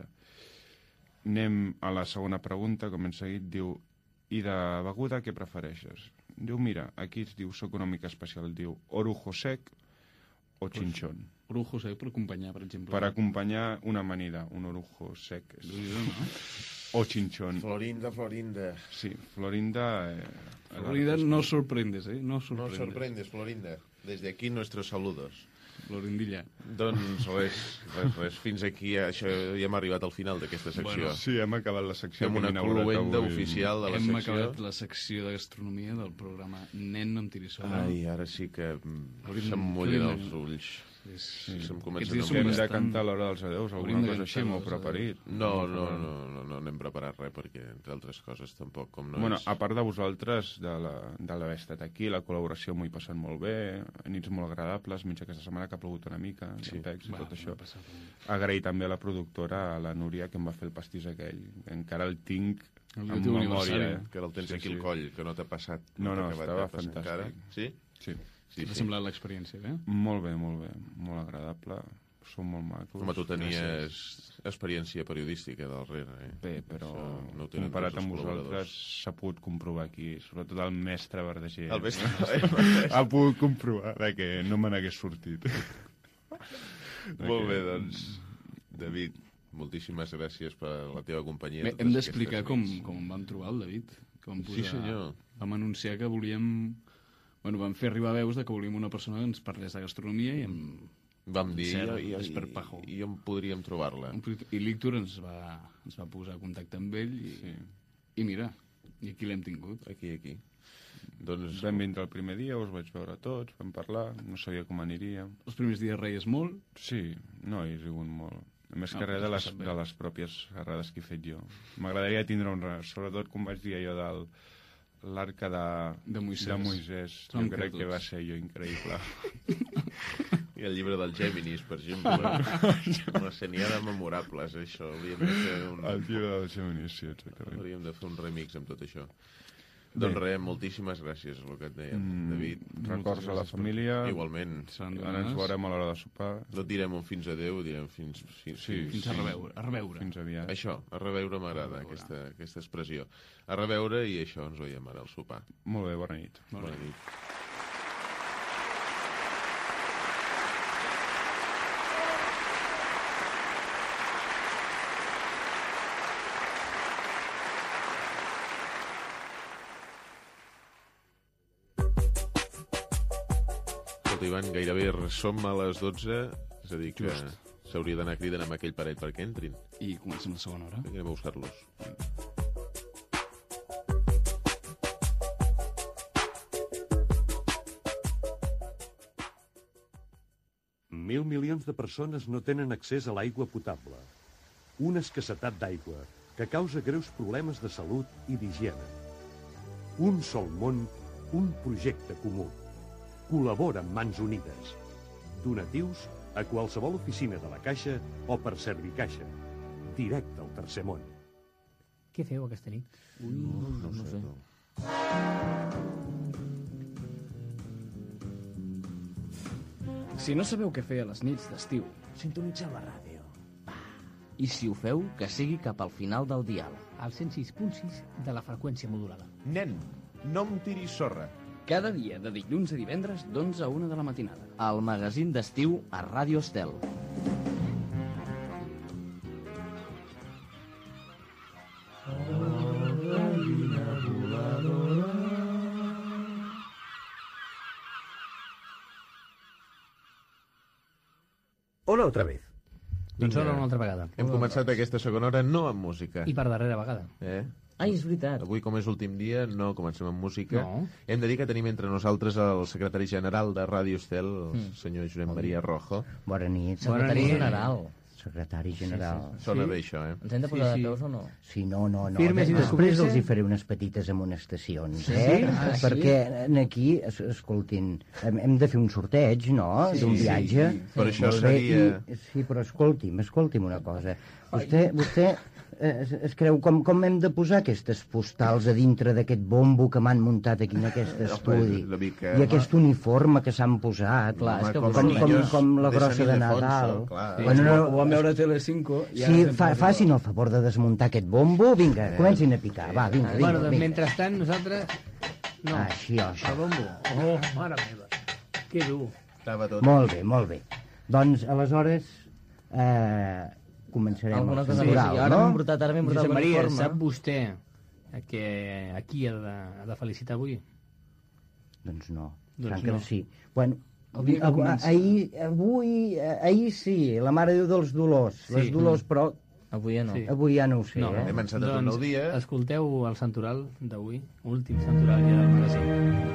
Anem a la segona pregunta, com hem seguit. Diu, i de beguda què prefereixes? Diu, mira, aquí es diu, soc una mica especial. Diu, orujo sec o chinchón. Orujo sec per acompanyar, per exemple. Per acompanyar una amanida, un orujo sec. Déu-n'hi-do, no? O chinchón. Florinda, Florinda. Sí, Florinda... Eh, Florinda, no sorprendes, eh? No No sorprendes. sorprendes, Florinda. Desde aquí nuestros saludos. Florindilla. Doncs res, res, res. Fins aquí, això, ja hem arribat al final d'aquesta secció. Bueno, Sí, hem acabat la secció. Fem que una hem inaugurat cluenda avui. oficial de la Hem secció. acabat la secció de gastronomia del programa Nen no em tiris sola. Ai, ara sí que mm, Hauríem- se'm mullen hauríem- els ulls. És, Sí, se'm Aquests comencen dies a són Hem mullar. de bastant- cantar a l'hora dels adeus, Hauríem alguna de cosa així cantar m'ho els preparit. No, no, no, no, no n'hem preparat res perquè, entre altres coses, tampoc com no Bueno, és... a part de vosaltres, de la- de l'haver estat aquí, la col·laboració m'ho he passat molt bé, nits molt agradables, mig aquesta setmana que ha plogut una mica, Sí. sí. text i Va, tot això. m'ha passat un- Agrair també a la productora, a la Núria, que em va fer el pastís aquell. Encara el tinc El en teu memòria. aniversari. Eh? Que ara el tens Sí, aquí sí. al coll, que no t'ha passat. No, no, t'ha acabat estava de passar fantàstic. encara. Sí? Sí. Sí, T'ha sí. semblat l'experiència, bé? Molt bé, molt bé, molt agradable. Són molt macos. Home, tu Gràcies. tenies experiència periodística darrere, eh? Bé, però Això no ho tenen comparat tots els amb vosaltres col·laboradors. s'ha pogut comprovar aquí, sobretot el mestre Verdaguer. El mestre ha pogut comprovar de que no me n'hagués sortit. Molt bé, doncs, David, moltíssimes gràcies per la teva companyia. Bé, totes hem d'explicar aquestes com, nits. com em vam trobar el David. Que vam Sí, senyor. Vam anunciar que volíem... Bueno, vam fer arribar veus de que volíem una persona que ens parlés de gastronomia i em... Vam dir, Cert, i, i, desperpajo. i, i on podríem trobar-la? I l'Íctor ens va, ens va posar en contacte amb ell i, Sí. i mira, i aquí l'hem tingut. Aquí, aquí. Doncs, Vam vindre el primer dia, us vaig veure tots, vam parlar, no sabia com aniria. Els primers dies reies molt. Sí, no, he sigut molt. A més No, que res de has les, passat bé. de les pròpies errades que he fet jo. M'agradaria tindre un res, sobretot com vaig dir allò del l'arca de, De Moisès. de Moisès. Som Jo crec que creduts. va ser jo increïble. I el llibre del Géminis, per exemple. No sé, n'hi ha de memorables, això. Hauríem de fer un... El llibre del Géminis, sí, exactament. Hauríem de fer un remix amb tot això. Doncs res, moltíssimes gràcies, el que et dèiem, Mm, David. records a la família. Igualment. Seran Ara ens donades. veurem a l'hora de sopar. No et direm un fins a Déu, direm fins... fins, Sí, fins, Fins a reveure. A reveure. Fins aviat. Això, a reveure m'agrada, reveure. aquesta, aquesta expressió. A reveure i això, ens veiem ara al sopar. Molt bé, bona nit. Bona Bona nit. nit. Escolta, Ivan, gairebé som a les dotze, és a dir que s'hauria d'anar cridant amb aquell parell perquè entrin. I comencem la segona hora. Vinga, anem a buscar-los. Mil milions de persones no tenen accés a l'aigua potable. Una escassetat d'aigua que causa greus problemes de salut i d'higiene. Un sol món, un projecte comú. Col·labora amb Mans Unides. Donatius a qualsevol oficina de la Caixa o per Servicaixa. Directe al tercer món. Què feu aquesta nit? Ui, no, no, no sé. Si no sabeu què fer a les nits d'estiu, sintonitzeu la ràdio. I si ho feu, que sigui cap al final del dial. Al cent sis punt sis de la freqüència modulada. Nen, no em tiris sorra. Cada dia, de dilluns a divendres, d'onze a una de la matinada. El magazín d'estiu a Ràdio Estel. Hola otra vez. Doncs hola una altra vegada. Hem començat aquesta segona hora no amb música. I per darrera vegada. Eh? Ai, és veritat. Avui, com és l'últim dia, no comencem amb música. No. Hem de dir que tenim entre nosaltres el secretari general de Ràdio Estel, el Mm. senyor Josep Maria Rojo. Bona nit. Secretari nit. general. Secretari general. Sí, sí. Sona bé, això, eh? Ens hem de posar Sí, sí. de peus o no? Sí, no, no, no. Firmes i Després descobrir-se. els hi faré unes petites amonestacions, Sí? eh? Ah, sí? Perquè en aquí, es- escoltin, hem, hem de fer un sorteig, no?, Sí, d'un sí, viatge. sí. Però això Molt bé, seria- I, sí, però escolti'm, escolti'm una cosa. Vostè, vostè eh, es, es creu com, com hem de posar aquestes postals a dintre d'aquest bombo que m'han muntat aquí en aquest estudi? una mica, I aquest uniforme que s'han posat. Clar, és que com, vostè- com, com, senyors com la de grossa San de Ildefonso, Nadal. clar. Sí, Bueno, no, ho vam veure a Telecinco. I ara Sí, estem fa, parlant. facin el favor de desmuntar aquest bombo. Vinga, comencin a picar. Va, vinga, vinga. Bueno, doncs, vinga. mentrestant, nosaltres... No. Així, això. El bombo. Oh, mare meva. Que dur. Estava tot... Molt bé, molt bé. Doncs, aleshores, eh, començarem Alguna el cosa central, més. Ara no? m'hem portat, ara m'hem portat Josep Maria, l'uniforme. sap vostè que aquí ha de, ha de felicitar avui? Doncs no, Doncs franca no. sí. Bueno, El dia que av- comença. ahir, avui, eh, ahir sí, la Mare de Déu dels Dolors. Sí. Les Dolors, però Avui ja no. Sí. avui ja no ho sé, No, eh? Hem encetat un nou dia. escolteu el santoral d'avui, últim santoral ja del magazín.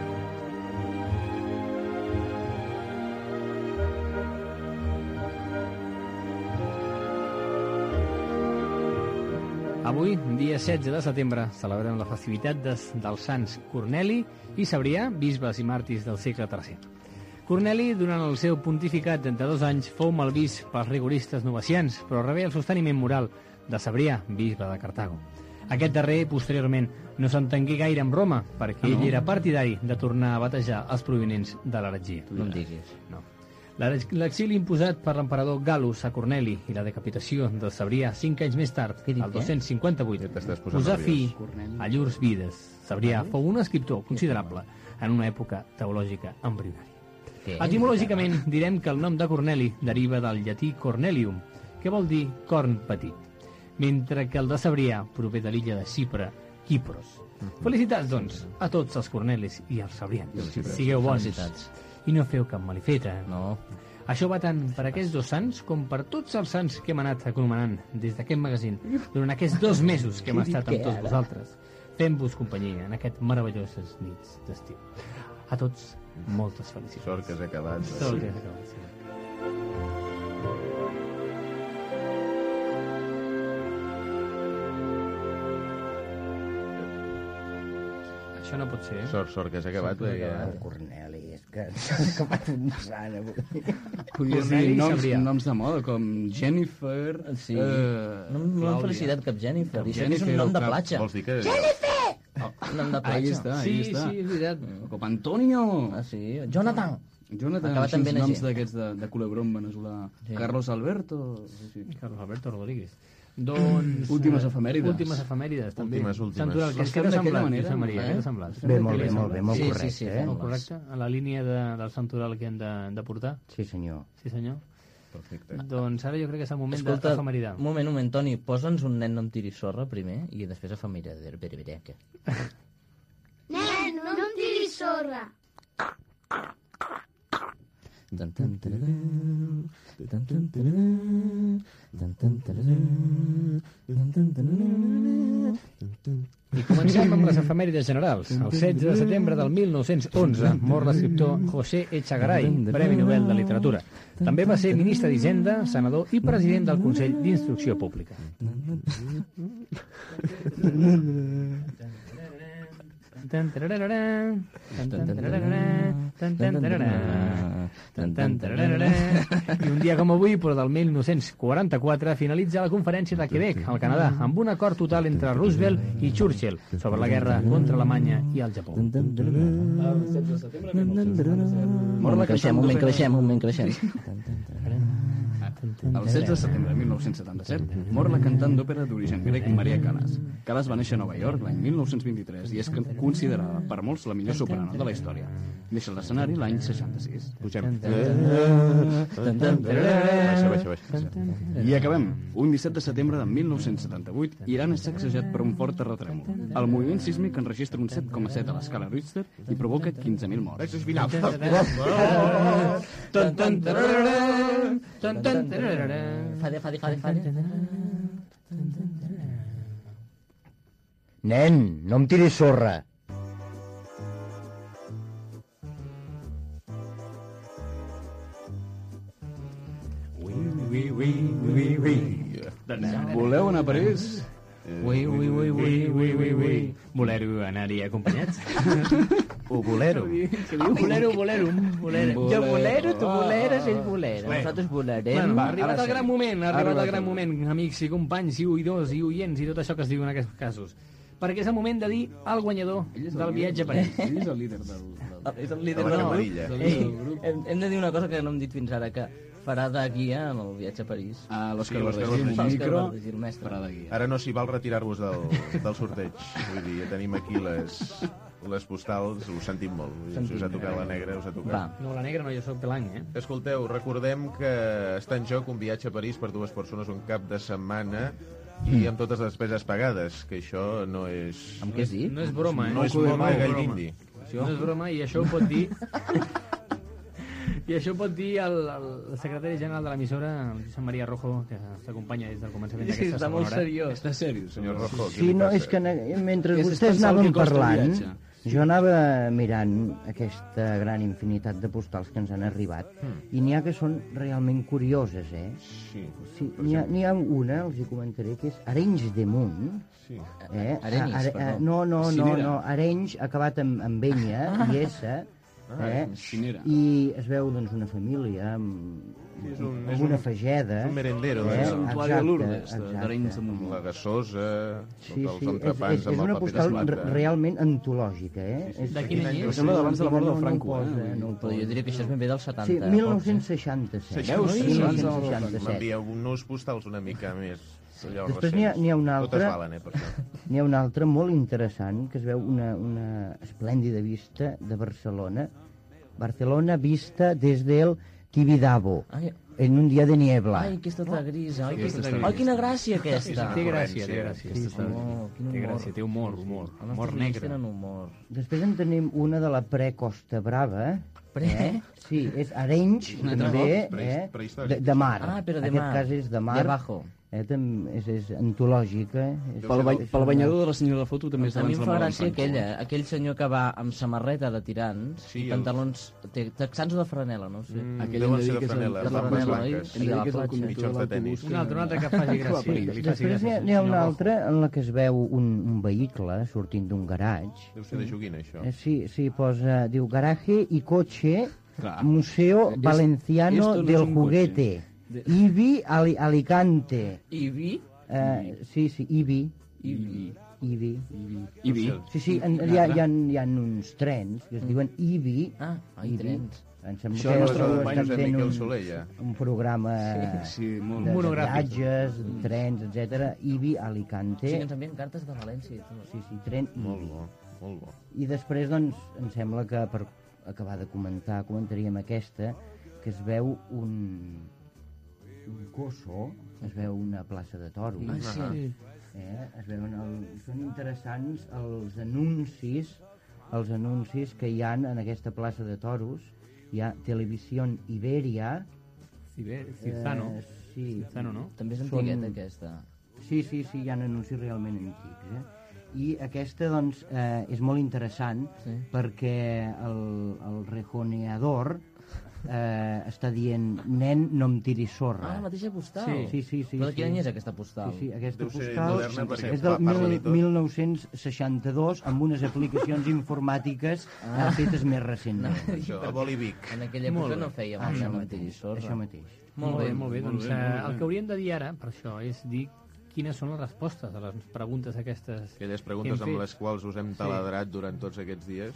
Avui, dia setze de setembre, celebrem la festivitat des, dels sants Corneli i Cebrià, bisbes i màrtirs del segle tercer. Corneli, durant el seu pontificat de trenta-dos anys, fou malvist pels rigoristes novicians, però rebé el sosteniment moral de Cebrià, bisbe de Cartago. Aquest darrer, posteriorment, no s'entengué gaire amb Roma, perquè ell era partidari de tornar a batejar els provinents de l'heretgia. No em diguis. No. L'exili imposat per l'emperador Gallus a Corneli i la decapitació de Cebrià cinc anys més tard, Què dic, el eh? dos-cents cinquanta-vuit, Ja t'estàs posant posà nerviós. fi a llurs vides. Cebrià fou un escriptor considerable en una època teològica embrionària. Què? Etimològicament direm que el nom de Corneli deriva del llatí Cornelium, que vol dir corn petit, mentre que el de Cebrià prové de l'illa de Xipre, Quipros. Felicitats, doncs, a tots els Cornelis i els cebrians. Sigueu bons Felicitats. i no feu cap malifeta. No. Això va tant per aquests dos sants com per tots els sants que hem anat anomenant des d'aquest magazín durant aquests dos mesos que hem estat amb tots vosaltres. Fem-vos companyia en aquest meravelloses nits d'estiu. A tots, moltes felicitats. Sort que has acabat. Sort que has acabat, sí. Això no pot ser, eh? Sort, sort que has acabat, Oh, perquè... Corneli, és que s'ha acabat un sant avui. Podies Corneli dir i noms, Cebrià. noms de moda, com Jennifer... Sí. Eh, No, no hem Clàudia. felicitat cap Jennifer. I això és Jennifer un nom o de cap- platja. Vols dir que... Un nom de platja. Ahí està, ahí Sí, està. sí, és veritat. Com Antonio. Ah, sí. Jonathan. Jonathan, Acaba així també uns en noms G. d'aquests de, de culebron veneçolà. Sí. Carlos Alberto. Sí, sí. Carlos Alberto Rodríguez. Doncs... Últimes eh, efemèrides. Últimes efemèrides, també. Últimes, últimes. Santoral, que Les què t'ha fem d'aquella semblat, manera, Josep Maria? eh? Què t'ha semblat? Bé, molt bé, Què t'ha molt bé, molt Sí, sí, correcte, sí, eh? Molt correcte? A la línia de, del santoral que hem de, de portar? Sí, senyor. Sí, senyor? Perfecte. Doncs ara jo crec que és el moment Escolta, d'efemeridar. un moment, un moment, Toni, posa'ns un nen no em tiri sorra primer i després efemeridar. Berbereca. Nen, no em tiris sorra. I comencem amb les efemèrides generals. El setze de setembre del mil nou-cents onze mor l'escriptor José Echegaray, Premi Nobel de Literatura. També va ser ministre d'Hisenda, senador i president del Consell d'Instrucció Pública. I un dia com avui, però del mil nou-cents quaranta-quatre, finalitza la conferència de Quebec, al Canadà, amb un acord total entre Roosevelt i Churchill sobre la guerra contra Alemanya i el Japó. Un moment creixem, un moment creixem, un moment creixem. El setze de setembre de mil nou-cents setanta-set mor la cantant d'òpera d'origen grec Maria Callas. Callas va néixer a Nova York l'any mil nou-cents vint-i-tres i és considerada per molts la millor soprano de la història. Deixa l'escenari l'any seixanta-sis. Pugem. Baixa, baixa, baixa. I acabem. Un disset de setembre de mil nou-cents setanta-vuit, Iran és sacsejat per un fort terratrèmol. El moviment sísmic enregistra un set coma set a l'escala Richter i provoca quinze mil morts. Això és final. Fade, fade, fade, fade. Nen, no em tiris sorra. Ui, ui, ui, ui. Voleu anar a París? Ui, ui, ui, ui, ui, ui, ui. Voleu anar-hi acompanyats? O bolero. Bolero, bolero, bolero. Jo bolero, tu boleres, ell bolera. Nosaltres volarem. Bueno, va, ha arribat el gran moment, ha arribat el gran moment, amics i companys i oïdors i oients i tot això que es diu en aquests casos. Perquè és el moment de dir al guanyador del viatge a París. Ell és el líder del... És el líder de la del camarilla. grup. Hem, hem de dir una cosa que no hem dit fins ara, que farà de guia en el viatge a París. Ah, l'Òscar Sí, l'Òscar Verdagí, Verdagí. un micro, Verdagí, el mestre. farà de guia. Ara no s'hi val retirar-vos del, del sorteig. Vull dir, ja tenim aquí les, les postals, ho sentim molt. Vull dir, si us ha tocat la negra, us ha tocat. Va. No, la negra no, jo soc pelang, eh? Escolteu, recordem que està en joc un viatge a París per dues persones un cap de setmana i amb totes les despeses pagades, que això no és... Amb què has dit? No és broma, eh? No és No broma, és gall broma. d'indi. No és broma i això ho pot dir... I això ho pot dir el, el secretari general de l'emissora, Josep Maria Rojo, que ens acompanya des del començament Sí, d'aquesta està segona molt hora. seriós. Està seriós, Senyor Rojo, què Sí, li no, passa? és que ne- mentre És vostès pensar el anaven que costa el parlant, viatge. jo anava mirant aquesta gran infinitat de postals que ens han arribat i n'hi ha que són realment curioses, eh? Sí. Sí, n'hi ha, n'hi ha una, els hi comentaré, que és Arenys de Munt. Sí. Eh? Arenis, A- a- perdó. no, no, no, Cinera. no, Arenys acabat amb, amb enya i essa, eh? Cinera. I es veu doncs una família amb, És un- és amb una un- fageda. és un merendero, eh? és un santuari de Lourdes, de- d'Arenys de Munt. Amb la gassosa, Sí, tots els sí, és, entrepans és, és amb el una paper postal d'esplata. re- realment antològica, eh? Sí, sí, És- De quin any és? Sembla d'abans de la mort del No, no ho Franco, posa, eh? no ho Però jo posa. diria que això és ben bé del setanta. Sí, pocs, mil nou-cents seixanta-set. Veus? Sí, mil abans de la nou-cents mort del seixanta-set. M'envieu-nos postals una mica més allò Després n'hi ha, n'hi ha una Totes altra, valen, eh, per això. n'hi ha una altra molt interessant, que es veu una, una esplèndida vista de Barcelona. Barcelona vista des del Tibidabo, Ai, en un dia de niebla. ai, aquesta està grisa. Ai, Aquesta que... està ai grisa. quina gràcia aquesta. Té gràcia, té gràcia. Sí, sí. Oh, quin Té humor. gràcia, té humor, humor. Els Humor nostres veïns negre. tenen humor. Després en tenim una de la pre-Costa Brava. Pre? Eh? Sí, és Arenys, Un altre també, cop, eh? prehistòric. de, de mar. Ah, però de en mar. aquest cas és de mar. De abajo. Eh, tam, és, és antològica. És, Pel, ba pel banyador de la senyora de foto també és A mi d'abans em de fa la mort del gràcia Franco. aquella, aquell senyor que va amb samarreta de tirants Sí, i el- pantalons te- texans o de franela, no ho sé. Mm, Aquell deuen hem de ser dir de que és el- franela, de bambes franela, oi? blanques. Sí, a la que és el platja. conductor Mitjons de de tenis. l'autobús Un altre, un altre que faci que va a gràcia. París. Que li faci Després n'hi ha, gràcia. n'hi ha senyor una Rojo. altra en la que es veu un, un vehicle sortint d'un garatge. Deu ser de joguina, això. Eh, sí, sí, posa, diu, garaje y coche, Clar. Museo Es- Valenciano esto no es del un Juguete, De- Ibi Ali- Alicante. I vi? Eh, sí, sí, Ibi. Ibi. Ibi. I vi. Sí, sí, en, hi, ha, hi, ha, hi ha uns trens que es diuen Ibi. Ah, ai, Ibi. trens. Em sembla Això que el nostre estan company fent Josep Miquel un, Soler, ja. un programa Sí, molt de, de monogràfic. viatges, trens, etcètera. Ibi, Alicante. Sí, que ens envien cartes de València i tot. Sí, sí, tren Molt Ibi. bo, molt bo. I després, doncs, em sembla que per acabar de comentar, comentaríem aquesta, que es veu un, un coso, es veu una plaça de toros. Ah, sí. Eh? Es veuen el, són interessants els anuncis, els anuncis que hi han en aquesta plaça de toros Hi ha Televisió Iberia... Ciber, Cirzano. Eh, sí. Cirzano, no? També és Són- antigueta, aquesta. Sí, sí, sí, hi ha anuncis realment antics, eh? I aquesta, doncs, eh, és molt interessant Sí. perquè el, el rejoneador eh, està dient nen, no em tiris sorra. Ah, la mateixa postal. Sí, sí, sí. sí Però de quin sí. any és aquesta postal? Sí, sí, aquesta Deu ser postal moderna perquè és pa- del parlen i mil, tot. mil nou-cents seixanta-dos amb unes aplicacions informàtiques ah. fetes més recentment. Això, el Bolivic. En aquella Molt època bé. no fèiem Ah, el això nen mateix, mateix sorra. això mateix. Molt bé, molt bé. molt Doncs bé, eh, molt bé. el que hauríem de dir ara, per això, és dir quines són les respostes a les preguntes aquestes Aquelles que preguntes hem amb fet. les quals us hem Sí. taladrat durant tots aquests dies.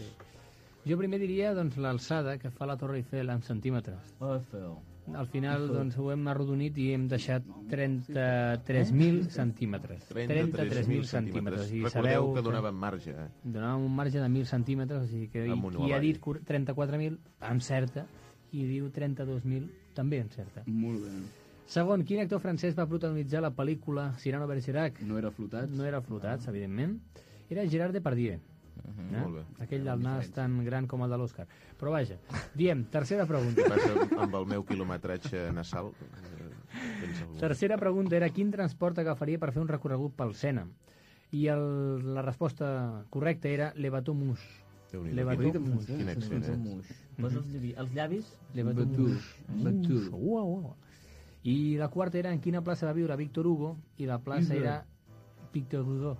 Jo primer diria doncs, l'alçada que fa la Torre Eiffel en centímetres. Oh, feo. Al final doncs, ho hem arrodonit i hem deixat trenta-tres mil centímetres. trenta-tres mil centímetres. I Recordeu sabeu que donaven marge. Eh? donàvem un marge de mil centímetres, o sigui que i, Amunt o qui ha avall. dit cur- trenta-quatre mil encerta, i diu trenta-dos mil també encerta. Molt bé. Segon, quin actor francès va protagonitzar la pel·lícula Cyrano de Bergerac? No era flotats? No era flotats, evidentment. Era Gerard Depardieu. Eh? Molt bé. Aquell del nas tan gran com el de l'Òscar. Però vaja, diem, tercera pregunta. Què passa amb el meu quilometratge nasal? Eh, tens algun- Tercera pregunta era quin transport agafaria per fer un recorregut pel Sena? I el, la resposta correcta era Le Bateau Mouche. Déu-n'hi-do, Le Bateau quin- Mouche. quin accent, eh? Mouche. Posa els, llavi, els llavis? Le Bateau Bateau. Mouche. Bateau. Mouche. Ua, ua. I la quarta era en quina plaça va viure Víctor Hugo, i la plaça Hugo. era Víctor Hugo.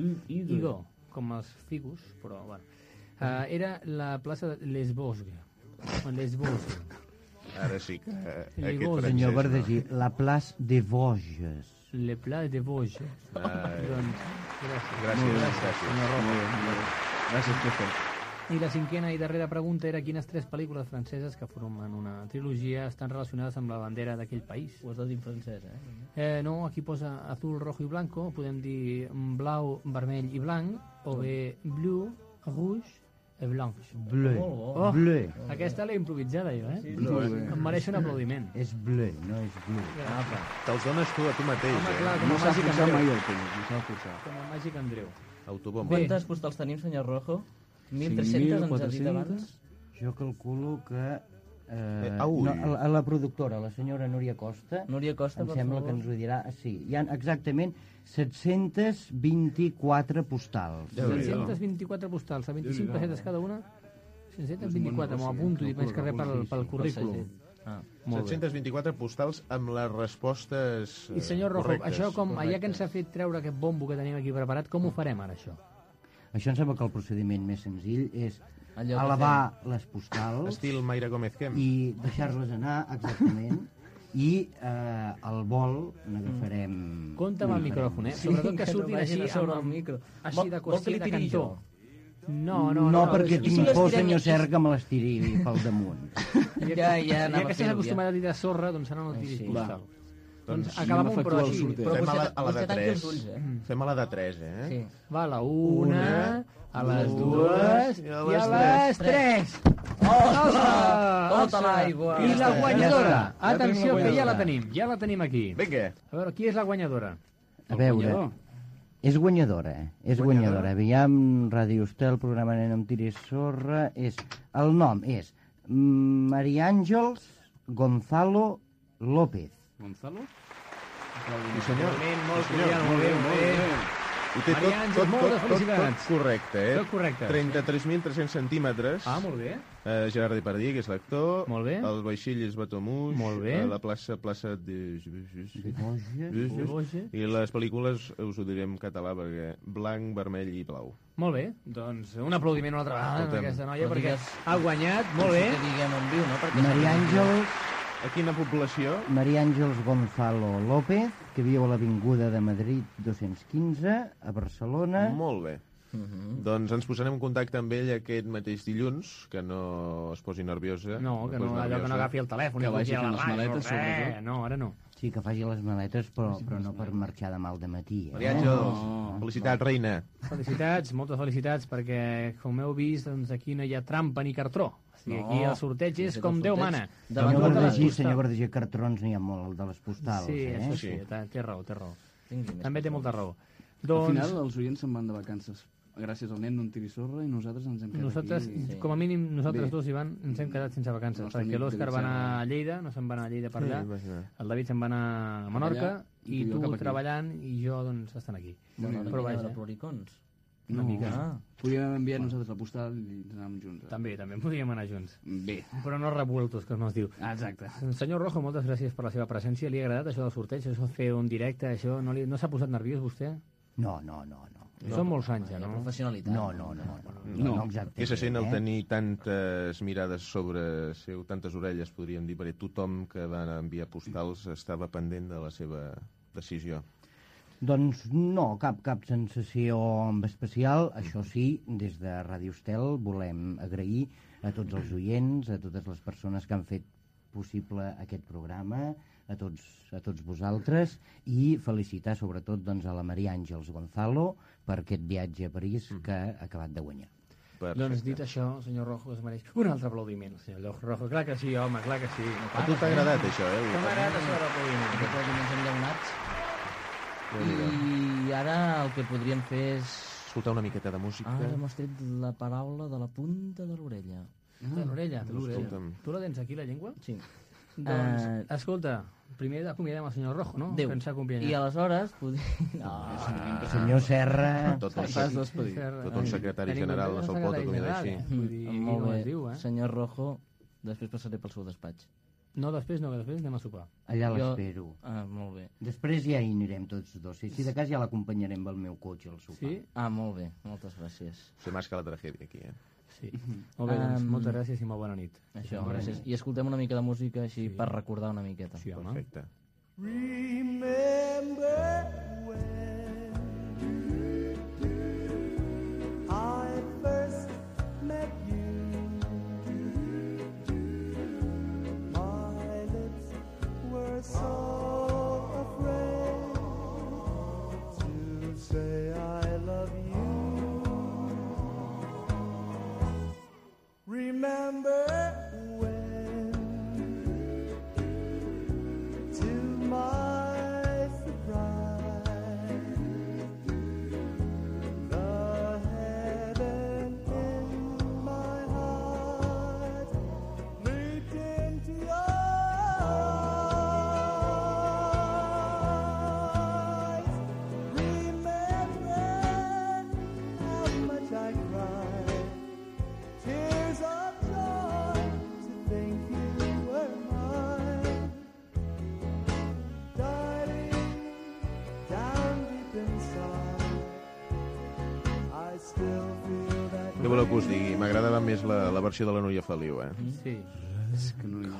Hugo, com els figus, però bueno. Uh, era la plaça de Les Vosges. Les Vosges. Ara sí que eh, Les aquest Vosges. francès... Senyor no. Verdegí, la Place de Vosges. Le Pla de Vosges. Ai. Doncs, gràcies. Gràcies, Molt gràcies. senyor Roca. Molt bé, molt bé. Gràcies, Christoph. I la cinquena i darrera pregunta era quines tres pel·lícules franceses que formen una trilogia estan relacionades amb la bandera d'aquell país. Ho has de dir en francès, eh? Eh, no, aquí posa azul, rojo i blanco, podem dir blau, vermell i blanc, o bé bleu, rouge i blanc. Bleu. Molt bo. Oh, Bleu. aquesta l'he improvisada jo, eh? Sí, Molt bé. Em mereix un aplaudiment. És bleu, no és bleu. Apa. Te'ls dones tu a tu mateix, Home, eh? clar, com No a s'ha màgic forçat Andreu. mai el temps, no s'ha forçat. Com a màgic Andreu. Autobomba. Bé. Quantes postals tenim, senyor Rojo? mil tres-centes ens ha dit abans? Jo calculo que... Eh, Eh, au. no, a, a la productora, la senyora Núria Costa, Núria Costa, em per sembla favor. que ens ho dirà. Sí, hi ha exactament set-cents vint-i-quatre postals. set-cents vint-i-quatre postals, a vint-i-cinc pessetes cada una. set-cents vint-i-quatre, m'ho apunto i vaig que res pel, pel currículum. Ah. Molt bé. set-cents vint-i-quatre postals amb les respostes eh, I senyor Rojo, correctes. això com, ja que ens ha fet treure aquest bombo que tenim aquí preparat, com ho farem ara, això? Això em sembla que el procediment més senzill és Allò que elevar les postals Estil Mayra Gómez Kem. i deixar-les anar, exactament, i eh, al vol n'agafarem... Compte amb el micròfon, eh? Sobretot que que no surtin vagin així, a sobre amb, el micro. així Vol- de vol que li costat de tiri cantó. jo? No, no, No, no. perquè I si tinc les por, tirem senyor i- Serra, que me les tiri pel damunt. Ja, ja Ja anava que a estàs fer-ho, acostumat a tirar sorra, doncs ara no el tiris Sí. postal. Doncs Doncs acabem anem a un però efectuar el així. sorteig. Però Fem a la, vostè- a la de vostè tanqui tres. els ulls, eh? Fem a la de tres, eh? Sí. Va, la una, a les dues dues i i a a les les tres. Osa! Tota l'aigua. I la Ja guanyadora. està. Atenció, Ja que tenim ja la la tenim, ja la tenim aquí. Vinga. A veure, qui és la guanyadora? A veure, guanyador. és guanyadora, és guanyadora. Aviam, Ràdio Estel, programa Nen amb Tiris Sorra, és... El nom és Maria Àngels Gonzalo López. Gonzalo? Sí, senyor. Molt Sí, senyor. cordial, molt bé, molt bé. Ho té tot, Maria Àngels, tot, tot, moltes tot, tot felicitats. correcte, eh? Tot correcte. trenta-tres mil tres-cents centímetres. Ah, molt bé. Eh, Gerard Depardieu, que és l'actor. Molt bé. El vaixell és Batomús. Molt bé. Eh, la plaça, plaça de... De Vosges. De Vosges. I les pel·lícules us ho diré en català perquè blanc, vermell i blau. Molt bé, doncs un aplaudiment una altra vegada a Escolta'm. aquesta noia Però perquè digues- ha guanyat, molt bé. Que diguem on viu, no? Perquè Maria Àngels, A quina població? Maria Àngels Gonzalo López, que viu a l'Avinguda de Madrid dos-cents quinze, a Barcelona. Molt bé. Doncs ens posarem en contacte amb ell aquest mateix dilluns, que no es posi nerviosa. No, que no, posi allò que no nerviosa. agafi el telèfon Que i vagi vagi a la fent les ràdio, maletes, res, sobretot. no, ara no. Sí, que faci les maletes, però, però no per marxar demà al dematí. Eh? Maria Àngels, Oh. felicitats, reina. Felicitats, moltes felicitats, perquè, com heu vist, doncs aquí no hi ha trampa ni cartró. O sigui, aquí No, el sorteig és sí, com el Déu sorteig mana. davant Senyor de la Verdegí, postal. senyor Verdegí, cartrons n'hi ha molt, el de les postals. Sí, eh? això sí, té té raó, té raó. Tingui més També té que molta raó. Al Doncs, final, els oients se'n van de vacances gràcies al nen no en tiri sorra i nosaltres ens hem quedat Nosaltres, aquí. com a mínim, nosaltres Bé. dos, Ivan, ens hem quedat sense vacances, Nostre perquè amic l'Òscar David va anar Serra. a Lleida, no se'n va anar a Lleida per Sí, allà, vaig anar. el David se'n va anar a Menorca, Allà, i i jo tu cap aquí. treballant, i jo, doncs, estant aquí. Bueno, una Però mica vaja, de ploricons. una No, mica. ah. Podríem enviar nosaltres la postal i ens anàvem junts. Eh? També, també podíem anar junts. Bé. Però no revueltos, que no es diu. Ah, exacte. Senyor Rojo, moltes gràcies per la seva presència. Li ha agradat això del sorteig, això de fer un directe, això? No, li, no s'ha posat nerviós, vostè? No, no, no, no. Són molts anys, ja, La no? professionalitat. No, no, no, no, no, No. no exacte. Què se sent el eh? tenir tantes mirades sobre seu, tantes orelles, podríem dir, perquè tothom que va enviar postals estava pendent de la seva decisió. Doncs no, cap, cap sensació especial. Això sí, des de Ràdio Estel volem agrair a tots els oients, a totes les persones que han fet possible aquest programa, a tots, a tots vosaltres, i felicitar sobretot doncs, a la Maria Àngels Gonzalo per aquest viatge a París que ha acabat de guanyar. Perfecte. Doncs dit això, senyor Rojo, es mereix un altre aplaudiment, senyor Rojo. Clar que sí, home, clar que sí. A tu t'ha agradat això, eh? Que m'ha agradat això de l'aplaudiment. Els aplaudiments enllaunats. I ara el que podríem fer és... Escoltar una miqueta de música. Ara m'has tret la paraula de la punta de l'orella. De l'orella. de l'orella. Escolta'm. Tu la tens aquí, la llengua? Sí. Doncs, Eh, escolta, primer acomiadem el senyor Rojo, no? Déu. Que ens ha acompanyat. I aleshores... Pod... Ah, Senyor Serra... Tot el, T'has despedir. Serra. tot un secretari Tenim un general no se'l pot secretari acomiadar general, així. eh? Vull dir, Mm, molt com bé, es diu, eh? senyor Rojo, després passaré pel seu despatx. No, després no, que després anem a sopar. Allà Jo- l'espero. Ah, molt bé. Després ja hi anirem tots dos. Si, si de cas ja l'acompanyarem amb el meu cotxe al sopar. Sí? Ah, molt bé, moltes gràcies. Se masca la tragèdia aquí, eh? Sí. Molt bé, doncs Um, moltes gràcies i molt bona nit. Això, gràcies. I escoltem una mica de música així per recordar una miqueta. Sí, home. Perfecte. Remember when I first met you? My lips were so afraid to say I love you. Remember when, to my surprise, the heaven in my heart leaped into your eyes. Remember how much I cried, tears of joy to think you were mine. Darling, down deep inside, I still feel that. Què voleu que us digui? M'agradava més la, la versió de la Núria Feliu, eh? Sí. És que no hi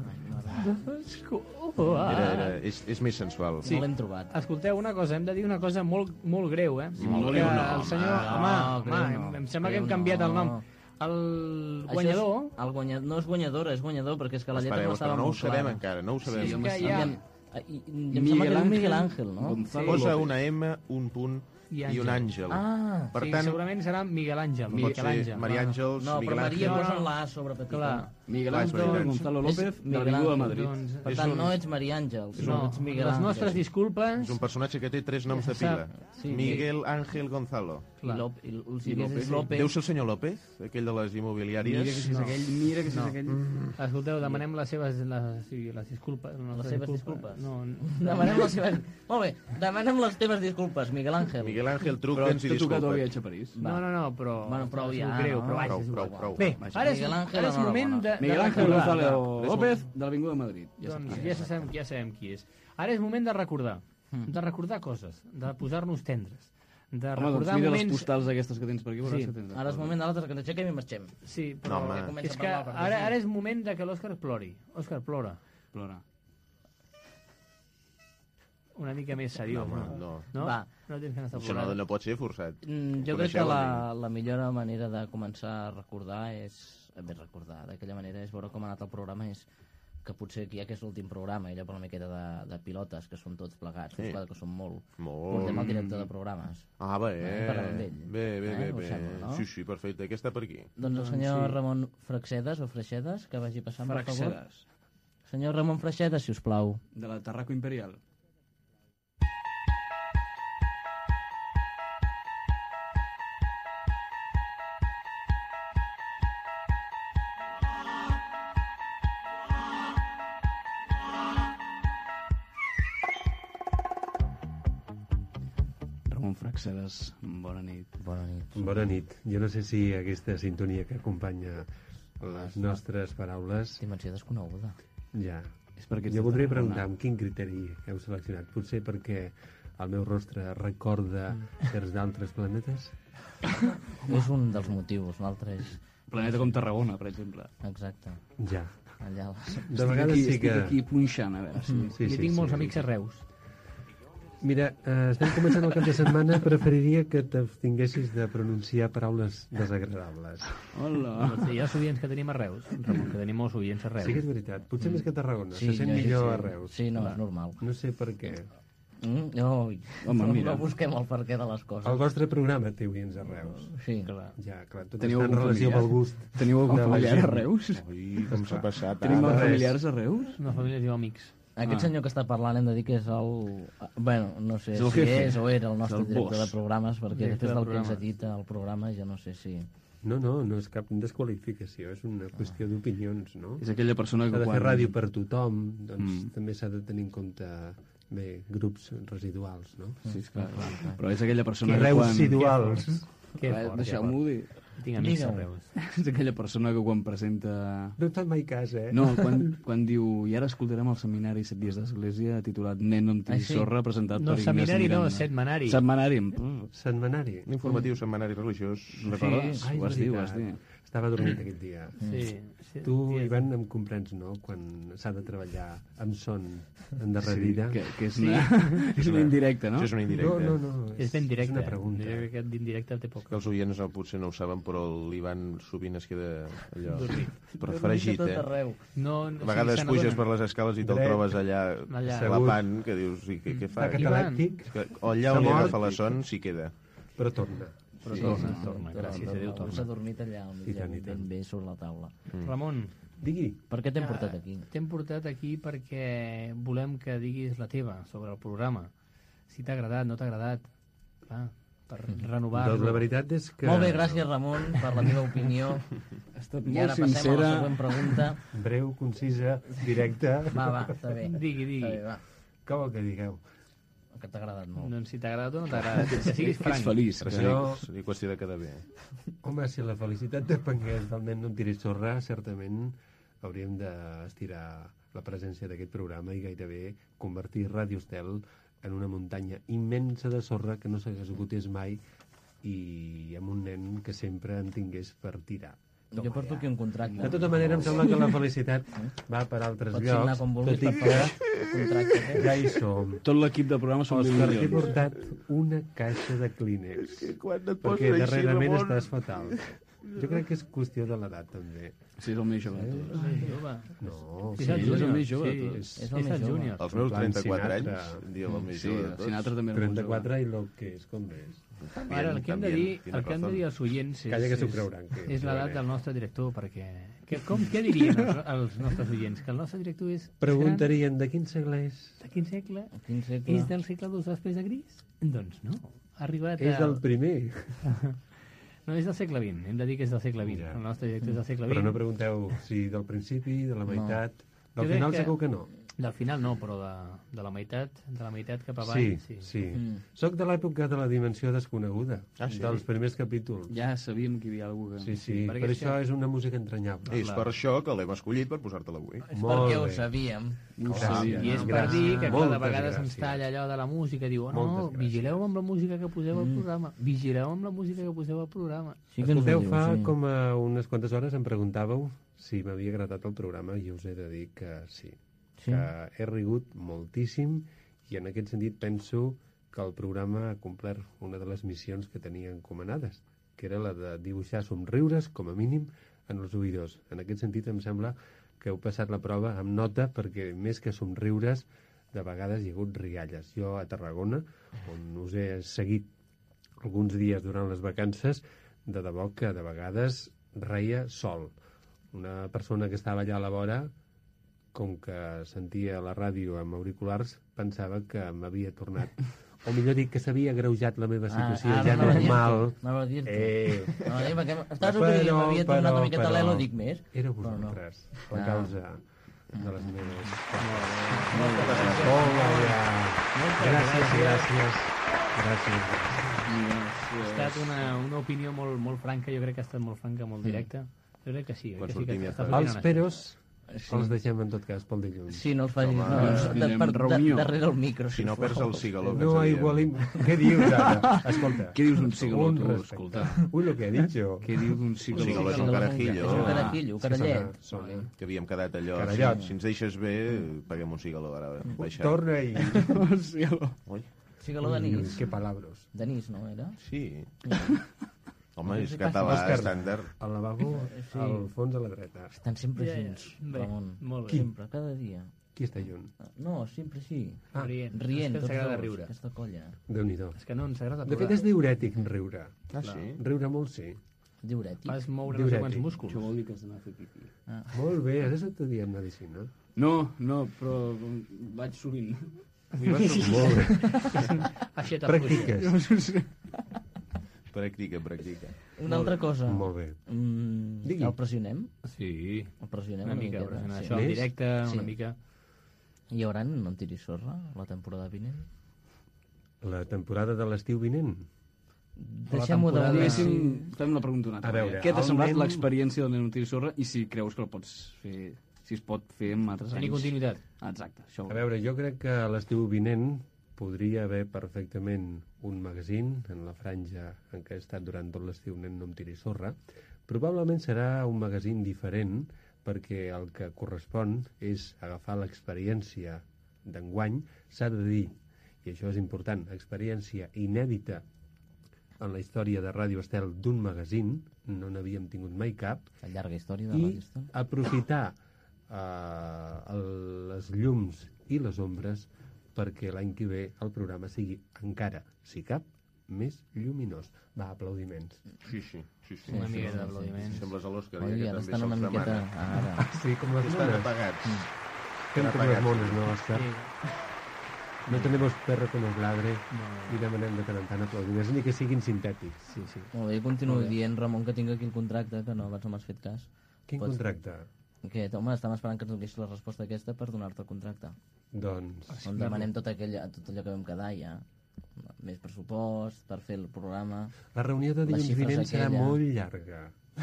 Era, era, és, és més sensual. Sí. No l'hem trobat. Escolteu, una cosa, hem de dir una cosa molt, molt greu, eh? Molt Que greu, no, el senyor... home. Home, No, home, greu no. em, em sembla que hem Greu canviat el no. nom. El Això guanyador... És, el guanyador no és guanyadora, és guanyador, perquè és que la lletra Espereu, no estava però no ho molt sabem clara. encara, no ho sabem. Sí, jo que m'estava- hi ha... I, em, i, i em sembla que és Miguel Ángel, no? Gonzalo Posa López. una M, un punt I i un àngel. Ah, Per sí, tant, segurament serà Miguel Àngel. pot Miquel ser Àngel. Maria va. Àngels, no, però Miguel Maria Àngel. posa la A sobre petita. Clar. Miguel Clar, és Ángel veritat. Gonzalo És López, de Miguel l'Avinguda de Ángel, Madrid. Doncs, Per És tant, un- no ets Maria Àngels, no, ets Miguel les Ángel. nostres disculpes... És un personatge que té tres noms de Ja pila. sap, sí. Miguel Ángel Gonzalo. I, Lop, i, i, I si López. és López. Deu ser el senyor López, aquell de les Mira que immobiliàries. si és aquell, mira que si és No. aquell... Escolteu, demanem les seves... Les, sí, les disculpes. No, Les seves disculpes. No, no. Demanem les seves... Molt bé, demanem les teves disculpes, Miguel Ángel. Miguel Ángel, Però truca'ns i t'ha tocat el disculpa't. viatge a París. No, no, no, però... Bueno, prou ja, És greu, no? però vaja, Prou, és prou, igual. prou. Bé, Vaja, ara és, Miguel Ángel, ara és moment de... enhorabona. Miguel de Ángel recordar. Gonzalo Res López, de l'Avinguda de Madrid. Ja Doncs saps. ja sabem, ja sabem qui és. Ara és moment de recordar. De recordar coses, de posar-nos tendres. De Home, doncs recordar mira les moments... postals aquestes que tens per aquí. veuràs Sí. que tens de Ara és coses. moment de l'altre que ens aixequem i marxem. Sí, No, però home. comença és a que parlar, perquè ara, sí. ara és moment de que l'Òscar plori. Òscar, plora. Plora. Una mica més seriós, No, no? home, no. No? Va. No tens ganes de Això no, plorar. no pot ser forçat. Mm, jo crec Coneixeu que la, el la millor manera de començar a recordar és... A més, recordar, d'aquella manera, és veure com ha anat el programa, és que potser aquí aquest últim programa, i allò per una miqueta de, de pilotes, que són tots plegats, Sí. sí. que són molt... Molt. Portem el director de programes. Ah, bé, Eh, parlem amb ell. bé, bé, Eh, bé, us bé. sembla, no? Sí, sí, perfecte. Què està per aquí? Doncs el senyor sí. Ramon Freixedes, o Freixedes, que vagi passant, per favor. Fraxedes, Senyor Ramon Freixedes, si us plau. de la Tarraco Imperial. Ceres, bona nit. Bona nit. Bona nit. Jo no sé si aquesta sintonia que acompanya les nostres paraules... Dimensió desconeguda. Ja. És perquè jo voldria preguntar amb quin criteri heu seleccionat. Potser perquè el meu rostre recorda certs d'altres planetes? És un dels motius, l'altre és... Planeta com Tarragona, per exemple. Exacte. Ja. Allà. De vegades aquí, sí que... Estic aquí punxant, a veure. Sí. Mm, sí, jo sí, tinc sí, molts sí. amics a Reus. Mira, eh, estem començant el cap de setmana, preferiria que t'abstinguessis de pronunciar paraules desagradables. Hola. Hi ha oients que tenim a Reus, Ramon, que tenim molts oients a Reus. Sí que és veritat. Potser més que a Tarragona. Sí, Se sent jo- millor sí. a Reus. Sí, no, és normal. No sé per què. Mm, no, Home, no, mira. no busquem el perquè de les coses. El vostre programa té oients a Reus. Sí. Clar. Ja, clar, tot Teniu està en algun relació familiar? amb el gust. Teniu algun de la familiar gent. a Reus? Ui, com s'ha passat. Tenim ara. els familiars a Reus? No, famílies i amics. Aquest Ah. senyor que està parlant hem de dir que és el... Bueno, no sé És el si jefe. és o era el nostre És el director boss. de programes, perquè Director després de del que ens ha programes. dit al programa ja no sé si... No, no, no és cap desqualificació, és una qüestió d'opinions, no? És aquella persona que S'ha de fer quan- ràdio per tothom, doncs Mm. també s'ha de tenir en compte, bé, grups residuals, no? Sí, és clar, clar. Però és aquella persona Que que quan... residuals. Que Eh, fort, Deixeu-m'ho que dir. Tinc amics a Digue'm. Reus. És aquella persona que quan presenta... No et fan mai cas, eh? No, quan, quan diu i ara escoltarem el seminari Set dies d'Església titulat Nen no en tiri Ah, sí? sorra presentat No, per Ignasi seminari no, Miranda. setmanari. Setmanari. Setmanari. Informatiu setmanari religiós. Recordes? Ai, Ho vas dir, ho vas veritat. dir. Estava dormint aquell dia. Sí, sí. Tu, Ivan, em comprens, no?, quan s'ha de treballar amb son endarrerida. Sí, que, que és, Sí. una, és una indirecta, no? Això és una indirecta. No, no, no. És ben directe. És una pregunta. Jo crec que d'indirecte té poc. Que els oients no, potser no ho saben, però l'Ivan sovint es queda allò... Dormit. Refregit, Tot eh? arreu. No, A no, vegades sí, se puges n'adona. per les escales i te'l Dret. trobes allà, Allà. clapant, que dius, i què, què fa? Està aquí? catalèptic, Que, o allà on li S'ha mort. agafa la son, s'hi queda. però torna. Però Sí, torna, sí, torna, torna, gràcies a torna. Déu, S'ha torna. dormit allà al I mig, tant, i tant. ben bé sobre la taula. Ramon, Digui. Per què t'hem portat aquí? t'hem portat aquí perquè volem que diguis la teva sobre el programa. Si t'ha agradat, no t'ha agradat. Clar, per renovar-lo. Doncs la veritat és que... Molt bé, gràcies, Ramon, per la teva opinió. Ha estat I molt ara passem a sincera. la següent pregunta. Breu, concisa, directa. Va, va, està bé. Digui, digui. Està bé, va. Com vol que digueu? Que t'ha agradat molt. Doncs si t'ha agradat o no t'ha agradat. Que siguis És franc. feliç. Però que- seria, seria qüestió de quedar bé. Home, si la felicitat depengués del nen no en tiris sorra, certament hauríem d'estirar la presència d'aquest programa i gairebé convertir Ràdio Estel en una muntanya immensa de sorra que no s'esgotés mai i amb un nen que sempre en tingués per tirar. Jo porto aquí un contracte. De tota manera, em sembla que la felicitat va per altres Pots signar llocs, quan vulguis, tot i per que favor, el contracte aquest. ja hi som. Tot l'equip del programa són Òscar, mil t'he milions. portat una caixa de Kleenex. que quan et Perquè posen així, darrerament Ramon- estàs fatal. Jo crec que és qüestió de l'edat, també. Sí, és el més jove de tots. Sí, jove. No, Sí, és el júnior, més jove de sí, tots. És, És el és més el jove. júnior. Els meus Plan trenta-quatre Sinatra. anys, en dia el més Sí, jove de el tots. Sinatra també era molt jove. trenta-quatre i el que és com és. Ara, el que hem de dir, el que hem de dir als oients és, Calla que s'ho és, creuran, que és és l'edat jove. del nostre director, perquè... Que, com, què dirien els, els nostres oients? Que el nostre director és... Preguntarien de quin segle és? De quin segle? Quin segle? És del segle dos després de Gris? Doncs no. Ha arribat És a... el primer. No, és del segle vint. Hem de dir que és del segle vint. Ja. El nostre director és del segle vint. Però no pregunteu si del principi, de la meitat... Jo Del crec final que- segur que no. Del final no, però de, de la meitat de la meitat cap Sí, avall, sí. sí. sí. Mm. Soc de l'època de la dimensió desconeguda, Ah, sí? dels primers capítols. Ja sabíem que hi havia algú que... Sí, sí, perquè per és això que- és una música entranyable. És per això que l'hem escollit per posar-te-la avui. És Molt perquè ho bé. sabíem. Ho Gràcies. sabíem. I és per Gràcies. dir que clar, de Moltes vegades gràcies. ens talla allò de la música, diu, oh, no, Moltes gràcies. vigileu amb la música que poseu al Mm. programa, vigileu amb la música que poseu al programa. Sí que ens ho Escolteu, diu, fa sí. com a unes quantes hores em preguntàveu si m'havia agradat el programa i us he de dir que sí. Sí. Que he rigut moltíssim i en aquest sentit penso que el programa ha complert una de les missions que tenia encomanades, que era la de dibuixar somriures, com a mínim, en els oïdors. En aquest sentit em sembla que heu passat la prova amb nota perquè més que somriures de vegades hi ha hagut rialles. Jo a Tarragona, on us he seguit alguns dies durant les vacances, de debò que de vegades reia sol. Una persona que estava allà a la vora, com que sentia la ràdio amb auriculars, pensava que m'havia tornat, o millor dit, que s'havia agreujat la meva situació Ah, ja anava a dir-t'ho, normal. anava a dir-t'ho. Eh. Anava a dir, perquè estàs Però, obrir, m'havia tornat una miqueta però, l'elo, dic més. Éreu Però no. vosaltres, la Ah. causa de les meves... Moltes gràcies. Hola, Moltes gràcies, gràcies. gràcies. Gràcies, gràcies. Ha estat una, una opinió molt, molt franca, jo crec que ha estat molt franca, molt directa. Jo crec que sí. Quan Que sí que sortim ja estàs fa- opinant Els això. peros Sí. els deixem en tot cas pel dilluns. Sí, no els facis... Home, No, ens de, per, de, darrere el micro, Si no perds el cigaló que No ens aigualim... diem. Què dius ara? Escolta. Què dius d'un cigaló, Un tu? respecte. Escolta. Ui, lo que he dit jo. Què dius d'un cigaló? Un cigaló és un carajillo. És un carajillo, un carallet. Sona. Que havíem quedat allò. Carallot. Si, si ens deixes bé, paguem un cigaló ara. Baixar. Torna i... Un cigaló. Ui. Cigaló d'anís. Que palabros. D'anís, no era? Sí. Home, és Sí, català, Òscar, estàndard. al lavabo, Sí. al fons a la dreta. Estan sempre Ja, ja. junts, Bé, Ramon. molt bé. Qui? Sempre, cada dia. Qui està junt? No, sempre sí. Ah, Rient. Rient, És que ens tots agrada dos, riure. aquesta colla. Déu-n'hi-do. És que no ens agrada De fet, és diurètic riure. Ah, sí? Riure molt, sí. Diurètic. Vas moure no sé Diurètic. quants músculs. Això vol dir que has d'anar a fer pipí. Ah. Molt bé, has estat estudiant medicina. No, no, però vaig sovint. Molt bé. Aixeta Practiques. Practica, practica. Una altra cosa. Molt bé. Mm, Digui. el pressionem? Sí. El pressionem Una una, mica, miqueta, pressionar sí. això en Més? directe, Sí. una mica... Hi haurà No em tiris sorra la temporada vinent? La temporada de l'estiu vinent. Deixem-ho de temporada- moment. Diguéssim, fem una pregunta una altra. A veure, Què t'ha el semblat nen- l'experiència del nen Tiri Sorra i si creus que el pots fer, si es pot fer en altres Tenir anys? continuïtat. Ah, exacte, això. A veure, jo crec que a l'estiu vinent podria haver perfectament un magazín en la franja en què he estat durant tot l'estiu Nen no em tiri sorra. Probablement serà un magazín diferent perquè el que correspon és agafar l'experiència d'enguany. S'ha de dir, i això és important, experiència inèdita en la història de Ràdio Estel d'un magazín, no n'havíem tingut mai cap, La llarga història de i Ràdio Estel. aprofitar eh, el, les llums i les ombres perquè l'any que ve el programa sigui encara, si cap, més lluminós. Va, aplaudiments. Sí, sí. sí, sí. Una sí, mica sí, d'aplaudiments. sí. Sembles a l'Òscar, Oi, ja que ara també estan una se'ls miqueta... demana. Ara. Sí, com les Estan mones. apagats. Fem com les mones, no, Òscar? Sí. No tenemos perro que nos ladre No. i demanem de tant en tant aplaudiments, ni que siguin sintètics. Sí, sí. Molt bé, continuo Molt bé. dient, Ramon, que tinc aquí el contracte, que no abans no m'has fet cas. Quin Pots- contracte? Que, home, estàvem esperant que ens donessis la resposta aquesta per donar-te el contracte. Doncs... On demanem tot, aquell, tot allò que vam quedar ja. Més pressupost, per fer el programa... La reunió de les dilluns xifres vinent serà aquella. molt llarga.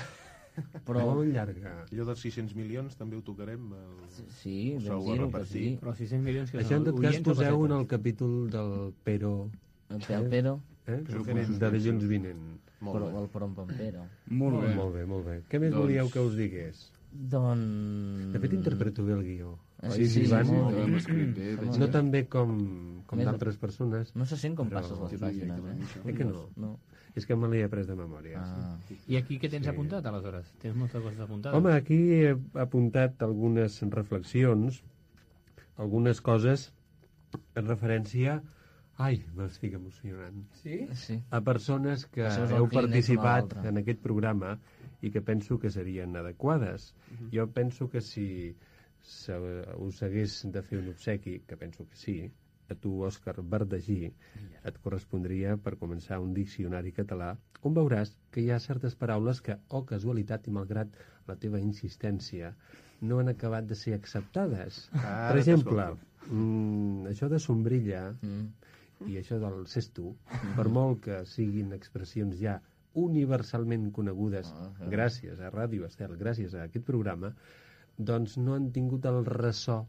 Però... Molt llarga. Allò dels sis-cents milions també ho tocarem? El... Sí, el vam sou a dir-ho que repartir. sí. Però sis-cents milions que Això en són tot cas oients o poseu en pessetes? el capítol del Pero... El Pel Pero, Eh? Però De com- dilluns vinent. Molt però bé. el Prom Pampero. Molt bé. Molt bé, molt bé. Què més Doncs- volíeu que us digués? Doncs... De fet, interpreto bé el guió. Ah, Oi, sí, sí, Ivan? molt Ho bé. hem escrit bé, Està veig molt No bé. tan bé com, com Més- d'altres persones. No se sent com Però- passes les Tens una pàgines, mica eh? de Eh que no? No. És que me l'he après de memòria. Ah. I aquí què tens Sí. apuntat, aleshores? Tens moltes coses apuntades? Home, aquí he apuntat algunes reflexions, algunes coses en referència... Ai, m'estic emocionant. Sí? Sí. A persones que Això és el heu Kleenex una a participat l'altra. en aquest programa i que penso que serien adequades. Jo penso que si se, us hagués de fer un obsequi, que penso que sí, a tu, Òscar Verdagí, et correspondria per començar un diccionari català on veuràs que hi ha certes paraules que, o oh, casualitat i malgrat la teva insistència, no han acabat de ser acceptades. Ara per exemple, t'escolto. mm, això de sombrilla Mm. i això del cesto, per molt que siguin expressions ja universalment conegudes Ah, ah. gràcies a Ràdio Estel, gràcies a aquest programa, doncs no han tingut el ressò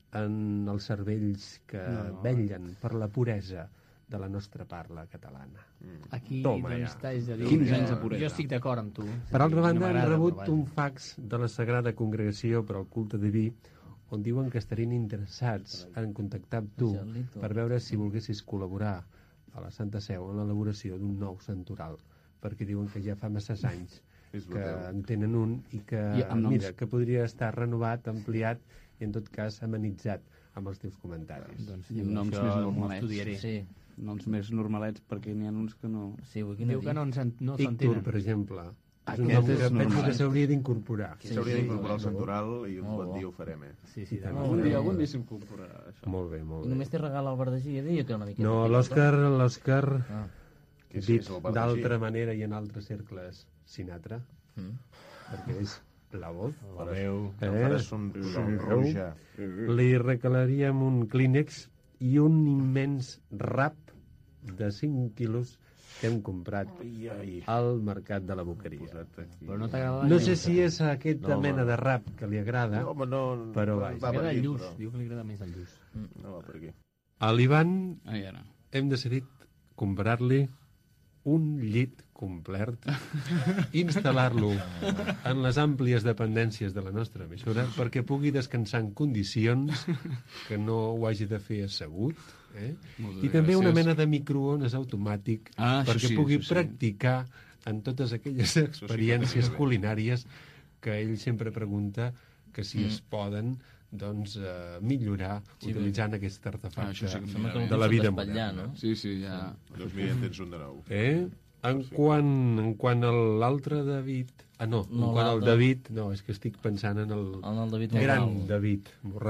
en els cervells que No. vetllen per la puresa de la nostra parla catalana. Aquí, Toma, doncs, ja. t'haig de dir Quinze que anys de puresa. jo estic d'acord amb tu. Per altra No banda, han m'agrada, rebut però vaja. un fax de la Sagrada Congregació per al culte diví on diuen que estarien interessats en contactar amb tu Angelito. per veure si volguessis col·laborar a la Santa Seu en l'elaboració d'un nou santoral, perquè diuen que ja fa masses anys És que brutal. en tenen un i que, I amb noms. mira, que podria estar renovat, ampliat i en tot cas amenitzat amb els teus comentaris. Doncs I diu, amb noms això més m'ho normalets. estudiaré. Sí, Noms més normalets, perquè n'hi ha uns que no... sí, vull quina Diu que no, ens en- no Ictur, s'entenen. per exemple. És un Aquest nom és que penso normal. que s'hauria d'incorporar. Aquí s'hauria sí, d'incorporar el sí. santoral i un Molt bon bo. dia ho farem, eh? Sí, sí, I tant. de- Algun dia, algun dia s'incorporarà, això. Molt bé, molt I bé. només té regal al Verdagí, ja deia que una miqueta... No, pilota. l'Òscar, l'Òscar, Ah. Que és- dit és el Verdagí. d'altra manera i en altres cercles, Sinatra, Mm. perquè és la voz, La veu. Em faràs son- sonrojar. li recalaríem un clínex i un immens rap de cinc quilos que hem comprat al mercat de la Boqueria. Però no t'agrada No la sé lluç, si eh? és aquesta No, home, mena no. de rap que li agrada, No, home, no, però no vaja. va per Agrada el aquí, lluç, però- diu que li agrada més el lluç. No va per aquí. A l'Ivan Ai, ara. hem decidit comprar-li un llit complet, instal·lar-lo en les àmplies dependències de la nostra emissora perquè pugui descansar en condicions, que no ho hagi de fer assegut, eh? Moltes I també una gràcies. mena de microones automàtic Ah, això perquè sí, pugui això sí. practicar en totes aquelles experiències culinàries que ell sempre pregunta que si Mm. es poden doncs, eh, millorar Sí, utilitzant bé. aquest artefacte Ah, això sí que Sembla que no de la pots vida despatllar, moderna. no? Sí, sí, ja... Doncs mira, ja en tens un de nou. Eh? En quant, en quant a l'altre David... Ah, no, No, en quant al l'altre. David... No, és que estic pensant en el, En el David gran Morral. David Morral.